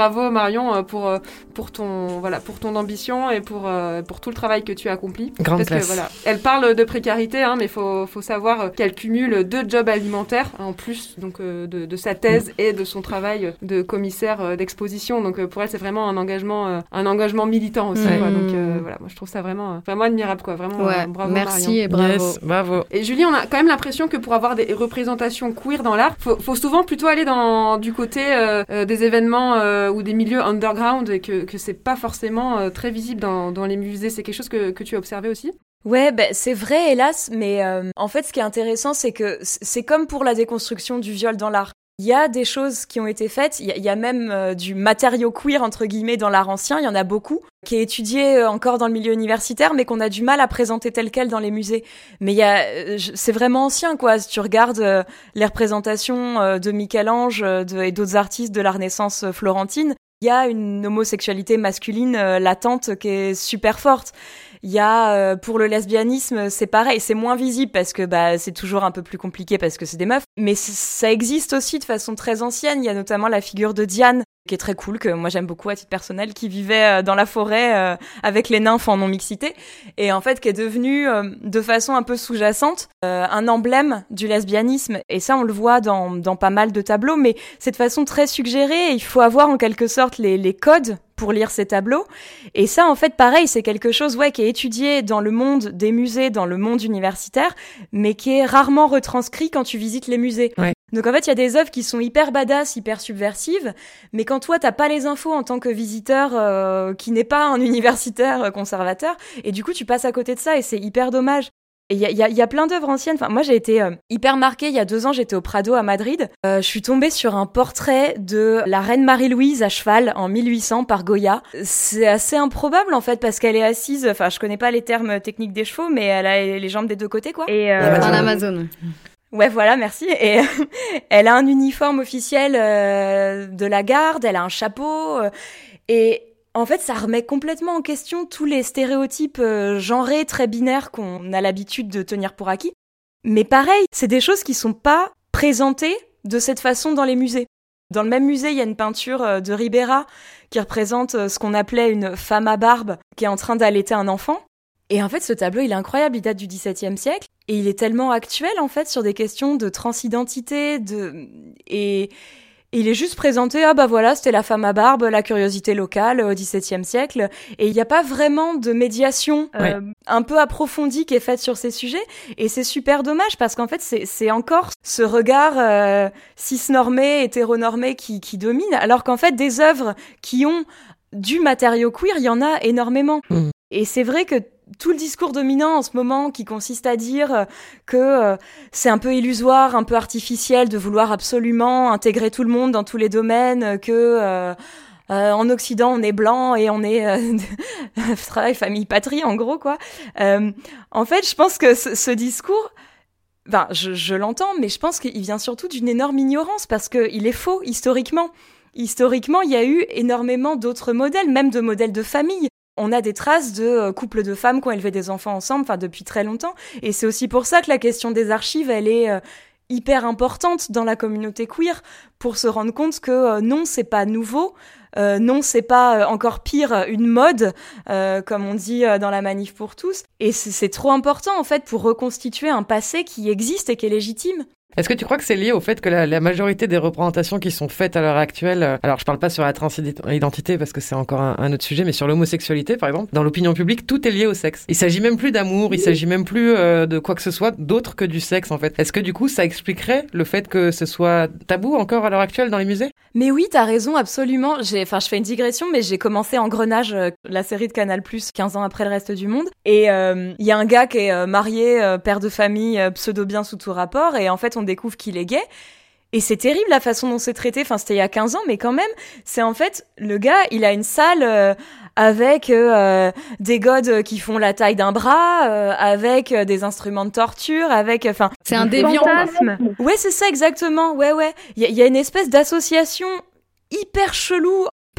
Marion, pour pour ton voilà pour ton ambition et pour pour tout le travail que tu as accompli. Grande Parce classe. que voilà, elle parle de précarité, hein, mais faut faut savoir qu'elle cumule deux jobs alimentaires en plus donc de, de sa thèse mmh. et de son travail de commissaire d'exposition. Donc pour elle, c'est vraiment un engagement un engagement militant aussi. Mmh. Quoi. Donc euh, voilà, moi je trouve ça vraiment vraiment admirable quoi. Vraiment ouais, euh, bravo merci Marion. et bravo. Yes, bravo. Et Julie, on a quand même l'impression que pour avoir des représentations queer dans l'art, faut, faut souvent plutôt aller dans du côté euh, euh, des événements euh, ou des milieux underground et que que c'est pas forcément euh, très visible dans dans les musées. C'est quelque chose que que tu as observé aussi? Ouais, ben c'est vrai, hélas, mais euh, en fait, ce qui est intéressant, c'est que c'est comme pour la déconstruction du viol dans l'art. Il y a des choses qui ont été faites, il y a, il y a même euh, du matériau queer, entre guillemets, dans l'art ancien, il y en a beaucoup, qui est étudié euh, encore dans le milieu universitaire, mais qu'on a du mal à présenter tel quel dans les musées. Mais il y a, euh, c'est vraiment ancien, quoi. Si tu regardes euh, les représentations euh, de Michel-Ange euh, de, et d'autres artistes de la Renaissance euh, florentine, il y a une homosexualité masculine euh, latente qui est super forte. Il y a euh, pour le lesbianisme, c'est pareil, c'est moins visible parce que bah c'est toujours un peu plus compliqué parce que c'est des meufs, mais c- ça existe aussi de façon très ancienne. Il y a notamment la figure de Diane qui est très cool, que moi j'aime beaucoup à titre personnel, qui vivait euh, dans la forêt euh, avec les nymphes en non-mixité et en fait qui est devenue euh, de façon un peu sous-jacente euh, un emblème du lesbianisme, et ça on le voit dans dans pas mal de tableaux, mais c'est de façon très suggérée. Il faut avoir en quelque sorte les les codes pour lire ces tableaux. Et ça, en fait, pareil, c'est quelque chose, ouais, qui est étudié dans le monde des musées, dans le monde universitaire, mais qui est rarement retranscrit quand tu visites les musées. Ouais. Donc, en fait, il y a des œuvres qui sont hyper badass, hyper subversives, mais quand toi, t'as pas les infos en tant que visiteur, euh, qui n'est pas un universitaire euh, conservateur, et du coup, tu passes à côté de ça, et c'est hyper dommage. Et il y a, y, a, y a plein d'œuvres anciennes. Enfin, moi, j'ai été euh, hyper marquée. Il y a deux ans, j'étais au Prado à Madrid. Euh, je suis tombée sur un portrait de la reine Marie-Louise à cheval en mille huit cents par Goya. C'est assez improbable, en fait, parce qu'elle est assise. Enfin, je connais pas les termes techniques des chevaux, mais elle a les jambes des deux côtés, quoi. Et euh, en Amazon. Ouais, voilà, merci. Et elle a un uniforme officiel euh, de la garde. Elle a un chapeau. Euh, et en fait, ça remet complètement en question tous les stéréotypes euh, genrés, très binaires qu'on a l'habitude de tenir pour acquis. Mais pareil, c'est des choses qui sont pas présentées de cette façon dans les musées. Dans le même musée, il y a une peinture euh, de Ribera qui représente euh, ce qu'on appelait une femme à barbe qui est en train d'allaiter un enfant. Et en fait, ce tableau, il est incroyable, il date du dix-septième siècle. Et il est tellement actuel, en fait, sur des questions de transidentité, de... et... Et il est juste présenté, ah bah voilà, c'était la femme à barbe, la curiosité locale au dix-septième siècle. Et il n'y a pas vraiment de médiation euh, ouais. un peu approfondie qui est faite sur ces sujets. Et c'est super dommage parce qu'en fait, c'est, c'est encore ce regard euh, cis-normé, hétéronormé qui, qui domine. Alors qu'en fait, des œuvres qui ont du matériau queer, il y en a énormément. Mmh. Et c'est vrai que tout le discours dominant en ce moment qui consiste à dire que euh, c'est un peu illusoire, un peu artificiel de vouloir absolument intégrer tout le monde dans tous les domaines, que euh, euh, en Occident on est blanc et on est euh, travail, famille, patrie en gros quoi. Euh, en fait, je pense que ce, ce discours, ben je, je l'entends, mais je pense qu'il vient surtout d'une énorme ignorance parce que il est faux historiquement. Historiquement, il y a eu énormément d'autres modèles, même de modèles de famille. On a des traces de couples de femmes qui ont élevé des enfants ensemble, enfin depuis très longtemps. Et c'est aussi pour ça que la question des archives, elle est euh, hyper importante dans la communauté queer, pour se rendre compte que euh, non, c'est pas nouveau, euh, non, c'est pas euh, encore pire une mode, euh, comme on dit euh, dans la Manif pour tous. Et c'est, c'est trop important en fait pour reconstituer un passé qui existe et qui est légitime. Est-ce que tu crois que c'est lié au fait que la, la majorité des représentations qui sont faites à l'heure actuelle, euh, alors je parle pas sur la transidentité parce que c'est encore un, un autre sujet, mais sur l'homosexualité par exemple, dans l'opinion publique, tout est lié au sexe. Il s'agit même plus d'amour, il s'agit même plus euh, de quoi que ce soit d'autre que du sexe en fait. Est-ce que du coup ça expliquerait le fait que ce soit tabou encore à l'heure actuelle dans les musées ? Mais oui, t'as raison, absolument. J'ai, enfin, je fais une digression, mais j'ai commencé Engrenage, euh, la série de Canal+, quinze ans après le reste du monde. Et il euh, y a un gars qui est euh, marié, euh, père de famille, euh, pseudo-bien sous tout rapport, et en fait on découvre qu'il est gay. Et c'est terrible la façon dont c'est traité, enfin c'était il y a quinze ans, mais quand même, c'est en fait, le gars, il a une salle euh, avec euh, des godes qui font la taille d'un bras, euh, avec euh, des instruments de torture, avec, enfin... C'est un déviant. Ouais, c'est ça exactement, ouais, ouais. Il y, y a une espèce d'association hyper chelou,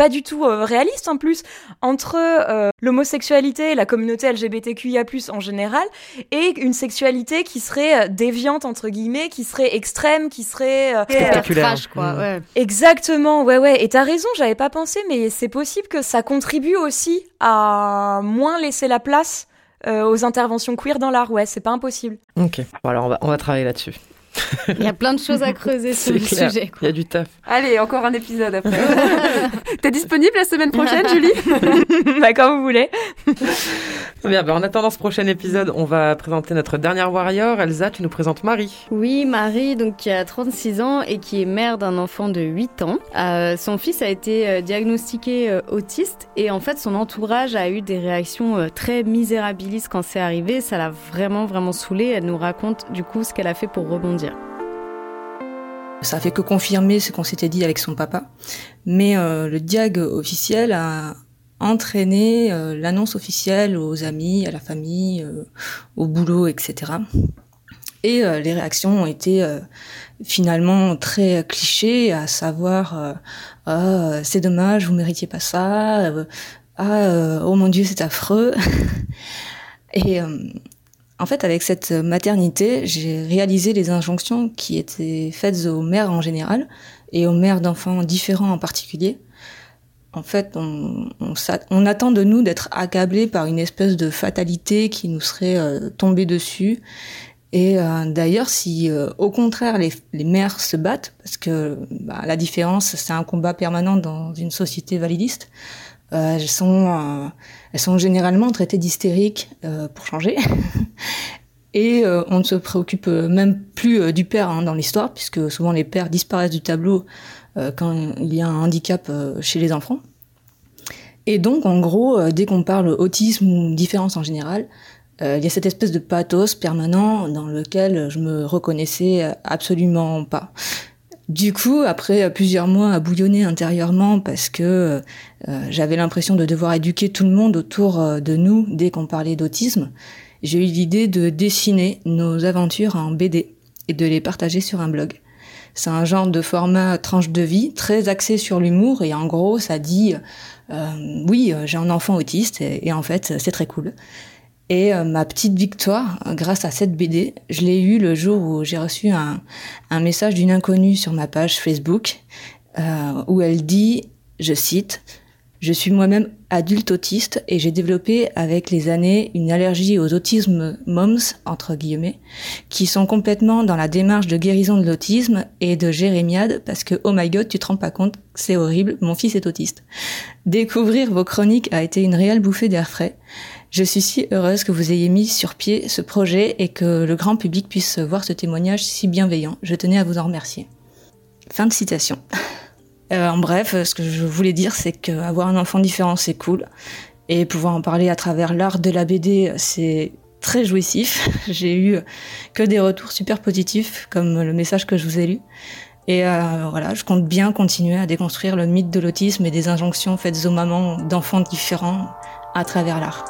pas du tout euh, réaliste en plus, entre euh, l'homosexualité, la communauté L G B T Q I A plus, en général, et une sexualité qui serait déviante, entre guillemets, qui serait extrême, qui serait... Euh, spectaculaire. Trash, quoi, ouais. Exactement, ouais, ouais. Et t'as raison, j'avais pas pensé, mais c'est possible que ça contribue aussi à moins laisser la place euh, aux interventions queer dans l'art. Ouais, c'est pas impossible. Ok, bon, alors on va, on va travailler là-dessus. Il y a plein de choses à creuser sur le clair. sujet, quoi. Il y a du taf. Allez, encore un épisode après. T'es disponible la semaine prochaine, Julie? Bah, quand vous voulez. Bien, ben, en attendant ce prochain épisode, on va présenter notre dernière warrior. Elsa, tu nous présentes Marie. Oui, Marie, donc, qui a trente-six ans et qui est mère d'un enfant de huit ans. Euh, son fils a été euh, diagnostiqué euh, autiste et en fait, son entourage a eu des réactions euh, très misérabilistes quand c'est arrivé. Ça l'a vraiment, vraiment saoulée. Elle nous raconte du coup ce qu'elle a fait pour rebondir. Ça fait que confirmer ce qu'on s'était dit avec son papa. Mais euh, le diag officiel a entraîné euh, l'annonce officielle aux amis, à la famille, euh, au boulot, et cetera. Et euh, les réactions ont été euh, finalement très clichés, à savoir euh, « Ah, c'est dommage, vous méritiez pas ça euh, »,« Ah, euh, oh mon Dieu, c'est affreux ». Et... Euh, En fait, avec cette maternité, j'ai réalisé les injonctions qui étaient faites aux mères en général et aux mères d'enfants différents en particulier. En fait, on, on, on attend de nous d'être accablés par une espèce de fatalité qui nous serait euh, tombée dessus. Et euh, d'ailleurs, si euh, au contraire les, les mères se battent, parce que bah, la différence, c'est un combat permanent dans une société validiste, Euh, elles sont, euh, elles sont généralement traitées d'hystériques euh, pour changer. Et euh, on ne se préoccupe même plus euh, du père hein, dans l'histoire, puisque souvent les pères disparaissent du tableau euh, quand il y a un handicap euh, chez les enfants. Et donc, en gros, euh, dès qu'on parle autisme ou différence en général, euh, il y a cette espèce de pathos permanent dans lequel je me reconnaissais absolument pas. Du coup, après plusieurs mois à bouillonner intérieurement parce que euh, j'avais l'impression de devoir éduquer tout le monde autour de nous dès qu'on parlait d'autisme, j'ai eu l'idée de dessiner nos aventures en B D et de les partager sur un blog. C'est un genre de format tranche de vie, très axé sur l'humour, et en gros, ça dit euh, « Oui, j'ai un enfant autiste, et, et en fait, c'est très cool ». Et euh, ma petite victoire, grâce à cette B D, je l'ai eue le jour où j'ai reçu un, un message d'une inconnue sur ma page Facebook, euh, où elle dit, je cite, « Je suis moi-même adulte autiste et j'ai développé avec les années une allergie aux autismes moms, entre guillemets, qui sont complètement dans la démarche de guérison de l'autisme et de jérémiade parce que, oh my god, tu te rends pas compte, c'est horrible, mon fils est autiste. Découvrir vos chroniques a été une réelle bouffée d'air frais. Je suis si heureuse que vous ayez mis sur pied ce projet et que le grand public puisse voir ce témoignage si bienveillant. Je tenais à vous en remercier. » Fin de citation. Euh, en bref, ce que je voulais dire, c'est qu'avoir un enfant différent, c'est cool. Et pouvoir en parler à travers l'art de la B D, c'est très jouissif. J'ai eu que des retours super positifs, comme le message que je vous ai lu. Et euh, voilà, je compte bien continuer à déconstruire le mythe de l'autisme et des injonctions faites aux mamans d'enfants différents à travers l'art.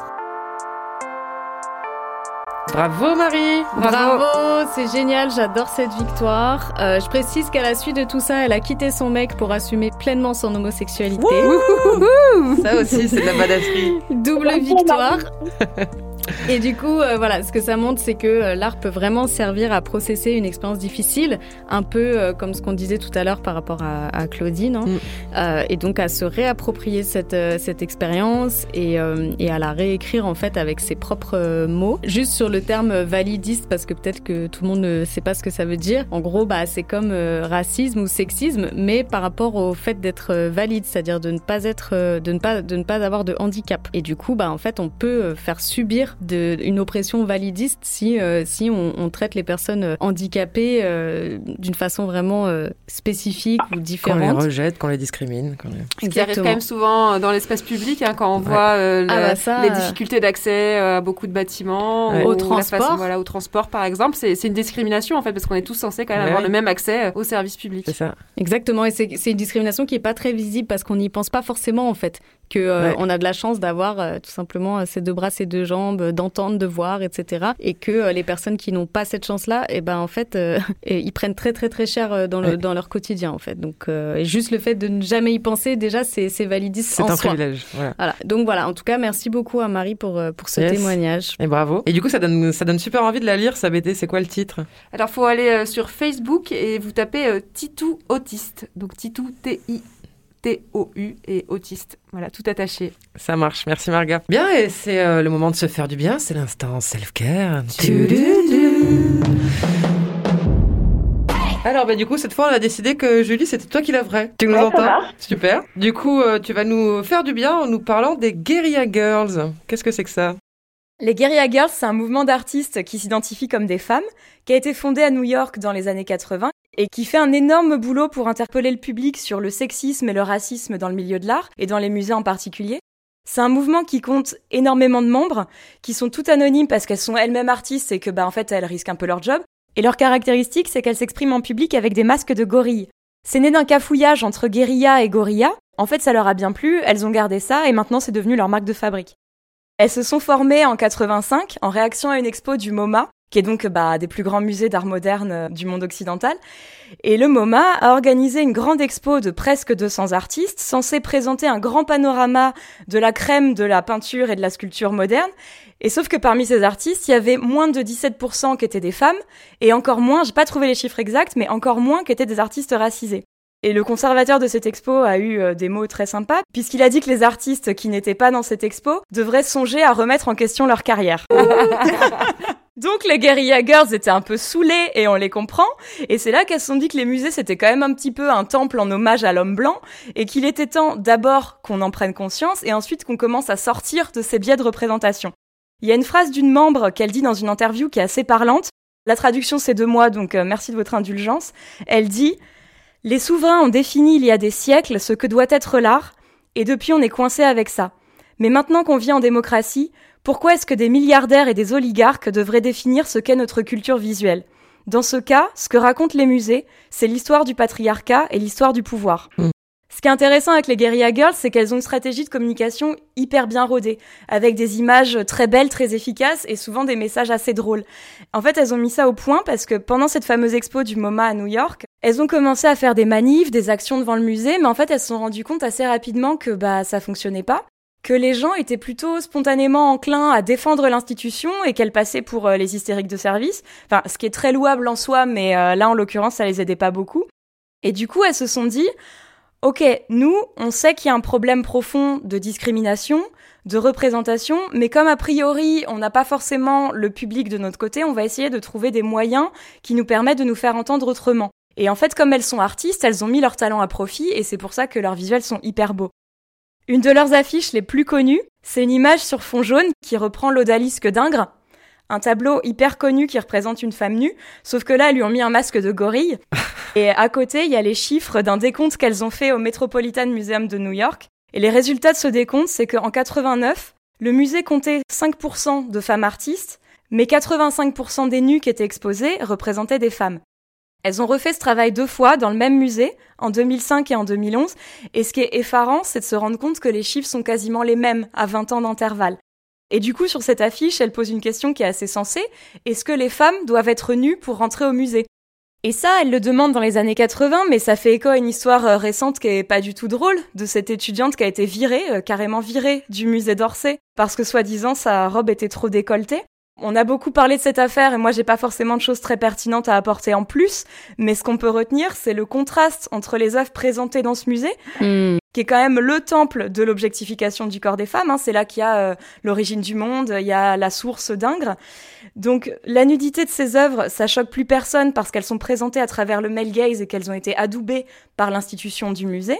Bravo Marie! Bravo, Bravo, c'est génial, j'adore cette victoire. Euh, je précise qu'à la suite de tout ça, elle a quitté son mec pour assumer pleinement son homosexualité. Wouhou. Ça aussi, c'est de la badasserie. Double victoire. Et du coup, euh, voilà, ce que ça montre, c'est que euh, l'art peut vraiment servir à processer une expérience difficile, un peu euh, comme ce qu'on disait tout à l'heure par rapport à, à Claudine, hein, mm. euh, et donc à se réapproprier cette, euh, cette expérience et, euh, et à la réécrire en fait avec ses propres euh, mots. Juste sur le terme validiste, parce que peut-être que tout le monde ne sait pas ce que ça veut dire. En gros, bah, c'est comme euh, racisme ou sexisme, mais par rapport au fait d'être euh, valide, c'est-à-dire de ne pas être, euh, de ne pas, de ne pas avoir de handicap. Et du coup, bah, en fait, on peut faire subir de, une oppression validiste si, euh, si on, on traite les personnes handicapées euh, d'une façon vraiment euh, spécifique ou différente. Qu'on les rejette, qu'on les discrimine. Qu'on les... Ce qui arrive quand même souvent dans l'espace public, hein, quand on ouais. voit euh, ah le, bah ça, les difficultés d'accès à beaucoup de bâtiments, ouais. au, au transport. Façon, voilà, au transport par exemple. C'est, c'est une discrimination en fait, parce qu'on est tous censés quand même ouais. avoir le même accès aux services publics. C'est ça. Exactement, et c'est, c'est une discrimination qui n'est pas très visible parce qu'on n'y pense pas forcément en fait. Qu'on euh, ouais. a de la chance d'avoir euh, tout simplement ces deux bras, ces deux jambes, d'entendre, de voir, et cetera. Et que euh, les personnes qui n'ont pas cette chance-là, et ben en fait, euh, et ils prennent très très très cher dans, le, ouais. dans leur quotidien en fait. Donc euh, et juste le fait de ne jamais y penser, déjà c'est, c'est validissime en soi. C'est un privilège. Voilà. voilà. Donc voilà, en tout cas, merci beaucoup à Marie pour, pour ce yes. témoignage. Et bravo. Et du coup, ça donne, ça donne super envie de la lire, ça B D. C'est quoi le titre ? Alors, il faut aller euh, sur Facebook et vous tapez euh, Titou Autiste. Donc Titou, T I T O U et autiste. Voilà, tout attaché. Ça marche. Merci Marga. Bien, et c'est euh, le moment de se faire du bien. C'est l'instant self-care. Alors, bah, du coup, cette fois, on a décidé que Julie, c'était toi qui l'ouvrais. Tu nous ouais, entends ? Super. Du coup, euh, tu vas nous faire du bien en nous parlant des Guerilla Girls. Qu'est-ce que c'est que ça ? Les Guerilla Girls, c'est un mouvement d'artistes qui s'identifient comme des femmes, qui a été fondé à New York dans les années quatre-vingts et qui fait un énorme boulot pour interpeller le public sur le sexisme et le racisme dans le milieu de l'art et dans les musées en particulier. C'est un mouvement qui compte énormément de membres, qui sont toutes anonymes parce qu'elles sont elles-mêmes artistes et que, bah, en fait, elles risquent un peu leur job. Et leur caractéristique, c'est qu'elles s'expriment en public avec des masques de gorilles. C'est né d'un cafouillage entre guérilla et gorilla. En fait, ça leur a bien plu, elles ont gardé ça et maintenant c'est devenu leur marque de fabrique. Elles se sont formées en quatre-vingt-cinq en réaction à une expo du MoMA, qui est donc bah, des plus grands musées d'art moderne du monde occidental. Et le MoMA a organisé une grande expo de presque deux cents artistes, censée présenter un grand panorama de la crème de la peinture et de la sculpture moderne. Et sauf que parmi ces artistes, il y avait moins de dix-sept pour cent qui étaient des femmes, et encore moins, j'ai pas trouvé les chiffres exacts, mais encore moins qui étaient des artistes racisés. Et le conservateur de cette expo a eu euh, des mots très sympas, puisqu'il a dit que les artistes qui n'étaient pas dans cette expo devraient songer à remettre en question leur carrière. Donc les Guerilla Girls étaient un peu saoulées, et on les comprend, et c'est là qu'elles se sont dit que les musées c'était quand même un petit peu un temple en hommage à l'homme blanc, et qu'il était temps d'abord qu'on en prenne conscience, et ensuite qu'on commence à sortir de ces biais de représentation. Il y a une phrase d'une membre qu'elle dit dans une interview qui est assez parlante, la traduction c'est de moi, donc euh, merci de votre indulgence, elle dit... Les souverains ont défini il y a des siècles ce que doit être l'art, et depuis on est coincé avec ça. Mais maintenant qu'on vit en démocratie, pourquoi est-ce que des milliardaires et des oligarques devraient définir ce qu'est notre culture visuelle ? Dans ce cas, ce que racontent les musées, c'est l'histoire du patriarcat et l'histoire du pouvoir. Mmh. Ce qui est intéressant avec les Guerilla Girls, c'est qu'elles ont une stratégie de communication hyper bien rodée, avec des images très belles, très efficaces et souvent des messages assez drôles. En fait, elles ont mis ça au point parce que pendant cette fameuse expo du MoMA à New York, elles ont commencé à faire des manifs, des actions devant le musée, mais en fait, elles se sont rendues compte assez rapidement que bah ça fonctionnait pas, que les gens étaient plutôt spontanément enclins à défendre l'institution et qu'elles passaient pour euh, les hystériques de service. Enfin, ce qui est très louable en soi, mais euh, là, en l'occurrence, ça les aidait pas beaucoup. Et du coup, elles se sont dit... Ok, nous, on sait qu'il y a un problème profond de discrimination, de représentation, mais comme a priori, on n'a pas forcément le public de notre côté, on va essayer de trouver des moyens qui nous permettent de nous faire entendre autrement. Et en fait, comme elles sont artistes, elles ont mis leur talent à profit et c'est pour ça que leurs visuels sont hyper beaux. Une de leurs affiches les plus connues, c'est une image sur fond jaune qui reprend l'Odalisque d'Ingres, un tableau hyper connu qui représente une femme nue, sauf que là, elles lui ont mis un masque de gorille. Et à côté, il y a les chiffres d'un décompte qu'elles ont fait au Metropolitan Museum de New York. Et les résultats de ce décompte, c'est qu'en quatre-vingt-neuf, le musée comptait cinq pour cent de femmes artistes, mais quatre-vingt-cinq pour cent des nus qui étaient exposés représentaient des femmes. Elles ont refait ce travail deux fois dans le même musée, en deux mille cinq et en deux mille onze, et ce qui est effarant, c'est de se rendre compte que les chiffres sont quasiment les mêmes à vingt ans d'intervalle. Et du coup, sur cette affiche, elle pose une question qui est assez sensée. Est-ce que les femmes doivent être nues pour rentrer au musée ? Et ça, elle le demande dans les années quatre-vingts, mais ça fait écho à une histoire euh, récente qui est pas du tout drôle, de cette étudiante qui a été virée, euh, carrément virée, du musée d'Orsay, parce que soi-disant sa robe était trop décolletée. On a beaucoup parlé de cette affaire, et moi j'ai pas forcément de choses très pertinentes à apporter en plus, mais ce qu'on peut retenir, c'est le contraste entre les œuvres présentées dans ce musée, mmh. qui est quand même le temple de l'objectification du corps des femmes, hein. C'est là qu'il y a euh, l'origine du monde, il y a la source d'Ingres. Donc la nudité de ces œuvres, ça choque plus personne parce qu'elles sont présentées à travers le male gaze et qu'elles ont été adoubées par l'institution du musée.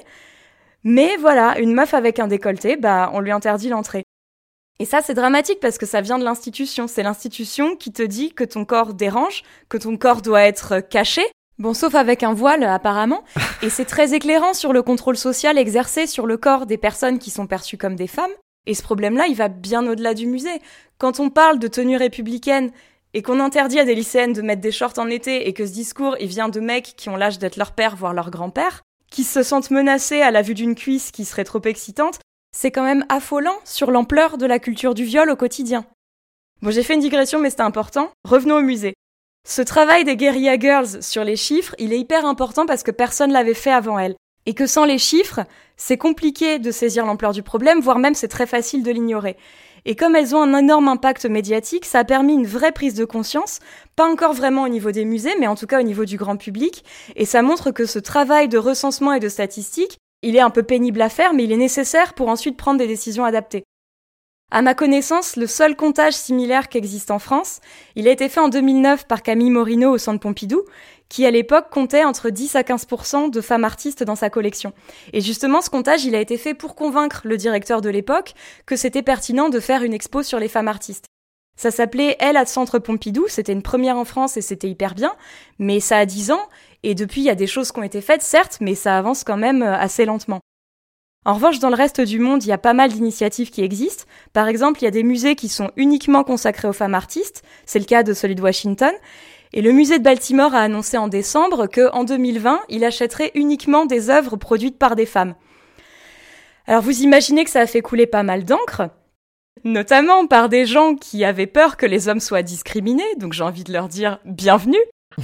Mais voilà, une meuf avec un décolleté, bah on lui interdit l'entrée. Et ça, c'est dramatique parce que ça vient de l'institution. C'est l'institution qui te dit que ton corps dérange, que ton corps doit être caché. Bon, sauf avec un voile, apparemment. Et c'est très éclairant sur le contrôle social exercé sur le corps des personnes qui sont perçues comme des femmes. Et ce problème-là, il va bien au-delà du musée. Quand on parle de tenue républicaine et qu'on interdit à des lycéennes de mettre des shorts en été et que ce discours, il vient de mecs qui ont l'âge d'être leur père, voire leur grand-père, qui se sentent menacés à la vue d'une cuisse qui serait trop excitante, c'est quand même affolant sur l'ampleur de la culture du viol au quotidien. Bon, j'ai fait une digression, mais c'était important. Revenons au musée. Ce travail des Guerilla Girls sur les chiffres, il est hyper important parce que personne l'avait fait avant elles. Et que sans les chiffres, c'est compliqué de saisir l'ampleur du problème, voire même c'est très facile de l'ignorer. Et comme elles ont un énorme impact médiatique, ça a permis une vraie prise de conscience, pas encore vraiment au niveau des musées, mais en tout cas au niveau du grand public. Et ça montre que ce travail de recensement et de statistiques, il est un peu pénible à faire, mais il est nécessaire pour ensuite prendre des décisions adaptées. À ma connaissance, le seul comptage similaire qui existe en France, il a été fait en deux mille neuf par Camille Morino au Centre Pompidou, qui à l'époque comptait entre dix à quinze pour cent de femmes artistes dans sa collection. Et justement, ce comptage, il a été fait pour convaincre le directeur de l'époque que c'était pertinent de faire une expo sur les femmes artistes. Ça s'appelait Elle à Centre Pompidou, c'était une première en France et c'était hyper bien, mais ça a dix ans, et depuis il y a des choses qui ont été faites, certes, mais ça avance quand même assez lentement. En revanche, dans le reste du monde, il y a pas mal d'initiatives qui existent. Par exemple, il y a des musées qui sont uniquement consacrés aux femmes artistes. C'est le cas de celui de Washington. Et le musée de Baltimore a annoncé en décembre qu'en deux mille vingt, il achèterait uniquement des œuvres produites par des femmes. Alors vous imaginez que ça a fait couler pas mal d'encre, notamment par des gens qui avaient peur que les hommes soient discriminés, donc j'ai envie de leur dire bienvenue.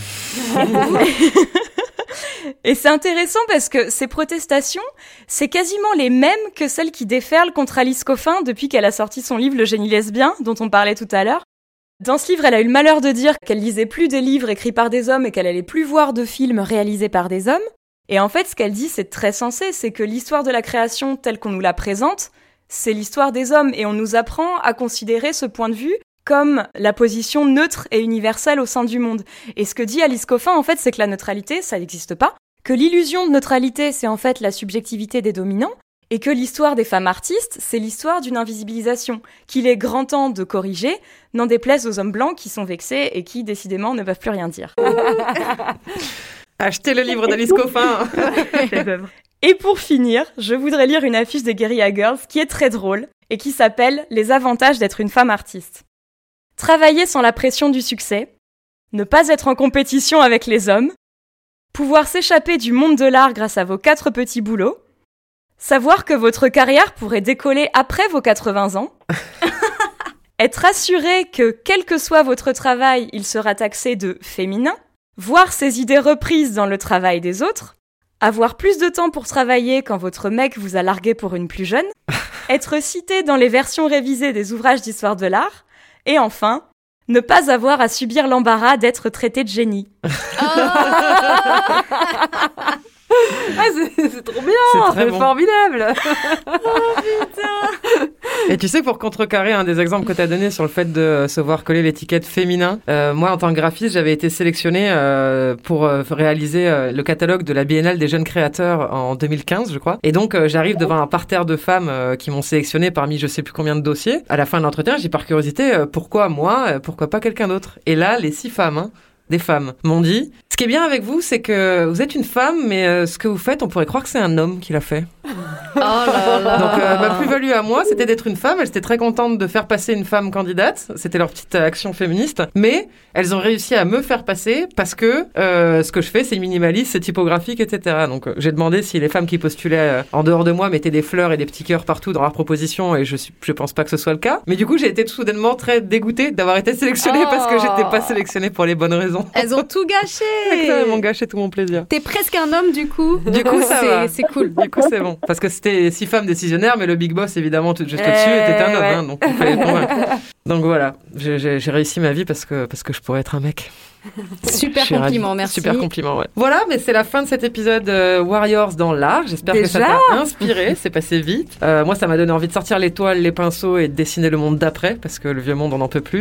Et c'est intéressant parce que ces protestations, c'est quasiment les mêmes que celles qui déferlent contre Alice Coffin depuis qu'elle a sorti son livre Le génie lesbien, dont on parlait tout à l'heure. Dans ce livre, elle a eu le malheur de dire qu'elle lisait plus des livres écrits par des hommes et qu'elle allait plus voir de films réalisés par des hommes. Et en fait, ce qu'elle dit, c'est très sensé, c'est que l'histoire de la création telle qu'on nous la présente, c'est l'histoire des hommes et on nous apprend à considérer ce point de vue comme la position neutre et universelle au sein du monde. Et ce que dit Alice Coffin, en fait, c'est que la neutralité, ça n'existe pas, que l'illusion de neutralité, c'est en fait la subjectivité des dominants, et que l'histoire des femmes artistes, c'est l'histoire d'une invisibilisation, qu'il est grand temps de corriger, n'en déplaise aux hommes blancs qui sont vexés et qui, décidément, ne peuvent plus rien dire. Achetez le livre d'Alice Coffin. Et pour finir, je voudrais lire une affiche des Guerilla Girls qui est très drôle et qui s'appelle « Les avantages d'être une femme artiste ». Travailler sans la pression du succès, ne pas être en compétition avec les hommes, pouvoir s'échapper du monde de l'art grâce à vos quatre petits boulots, savoir que votre carrière pourrait décoller après vos quatre-vingts ans, être assuré que, quel que soit votre travail, il sera taxé de féminin, voir ses idées reprises dans le travail des autres, avoir plus de temps pour travailler quand votre mec vous a largué pour une plus jeune, être cité dans les versions révisées des ouvrages d'histoire de l'art, et enfin, ne pas avoir à subir l'embarras d'être traité de génie. Ah, c'est, c'est trop bien, c'est, très c'est bon. Formidable. Oh putain. Et tu sais, pour contrecarrer un des exemples que tu as donné sur le fait de se voir coller l'étiquette féminin, euh, moi, en tant que graphiste, j'avais été sélectionnée euh, pour euh, réaliser euh, le catalogue de la Biennale des jeunes créateurs en deux mille quinze, je crois. Et donc, euh, j'arrive devant un parterre de femmes euh, qui m'ont sélectionnée parmi je sais plus combien de dossiers. À la fin de l'entretien, j'ai par curiosité, euh, pourquoi moi, euh, pourquoi pas quelqu'un d'autre? Et là, les six femmes, hein, des femmes, m'ont dit, ce qui est bien avec vous, c'est que vous êtes une femme, mais euh, ce que vous faites, on pourrait croire que c'est un homme qui l'a fait. Oh là là. Donc euh, ma plus-value à moi, c'était d'être une femme. Elles étaient très contentes de faire passer une femme candidate. C'était leur petite action féministe. Mais elles ont réussi à me faire passer parce que euh, ce que je fais, c'est minimaliste, c'est typographique, et cetera. Donc euh, j'ai demandé si les femmes qui postulaient euh, en dehors de moi mettaient des fleurs et des petits cœurs partout dans leurs propositions, et je suis, je pense pas que ce soit le cas. Mais du coup, j'ai été tout soudainement très dégoûtée d'avoir été sélectionnée oh. parce que j'étais pas sélectionnée pour les bonnes raisons. Elles ont tout gâché. Elles m'ont gâché tout mon plaisir. T'es presque un homme du coup. Du coup, ça c'est, va. c'est cool. Du coup, c'est bon. Parce que c'était six femmes décisionnaires, mais le big boss, évidemment, tout juste au-dessus, était un homme. ouais. Hein, donc, il fallait le convaincre. Donc voilà, j'ai, j'ai, j'ai réussi ma vie parce que, parce que je pourrais être un mec. Super compliment, merci. Super compliment, ouais. Voilà, mais c'est la fin de cet épisode euh, Warriors dans l'art. J'espère Déjà que ça t'a inspiré. C'est passé vite. Euh, moi, ça m'a donné envie de sortir les toiles, les pinceaux et de dessiner le monde d'après, parce que le vieux monde, on n'en peut plus.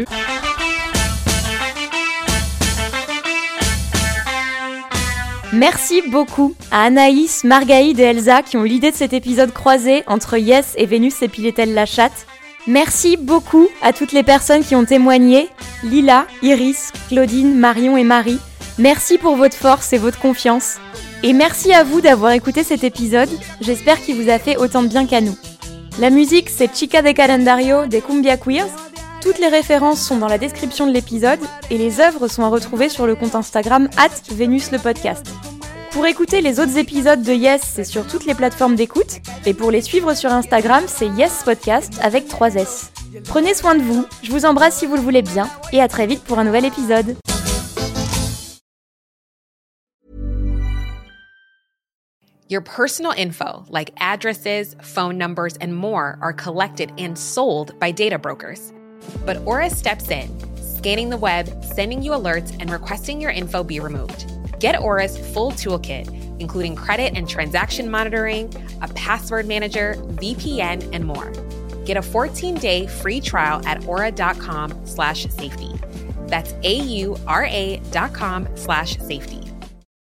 Merci beaucoup à Anaïs, Margaïde et Elsa qui ont eu l'idée de cet épisode croisé entre Yes et Vénus et Piletel la chatte. Merci beaucoup à toutes les personnes qui ont témoigné, Lila, Iris, Claudine, Marion et Marie. Merci pour votre force et votre confiance. Et merci à vous d'avoir écouté cet épisode, j'espère qu'il vous a fait autant de bien qu'à nous. La musique, c'est Chica de Calendario des Cumbia Queers. Toutes les références sont dans la description de l'épisode et les œuvres sont à retrouver sur le compte Instagram arobase Vénus le podcast. Pour écouter les autres épisodes de Yes, c'est sur toutes les plateformes d'écoute. Et pour les suivre sur Instagram, c'est Yes Podcast avec trois S. Prenez soin de vous, je vous embrasse si vous le voulez bien, et à très vite pour un nouvel épisode. Your personal info, like addresses, phone numbers, and more, are collected and sold by data brokers. But Aura steps in, scanning the web, sending you alerts, and requesting your info be removed. Get Aura's full toolkit, including credit and transaction monitoring, a password manager, V P N, and more. Get a fourteen-day free trial at aura.com slash safety. That's A-U-R-A dot com slash safety.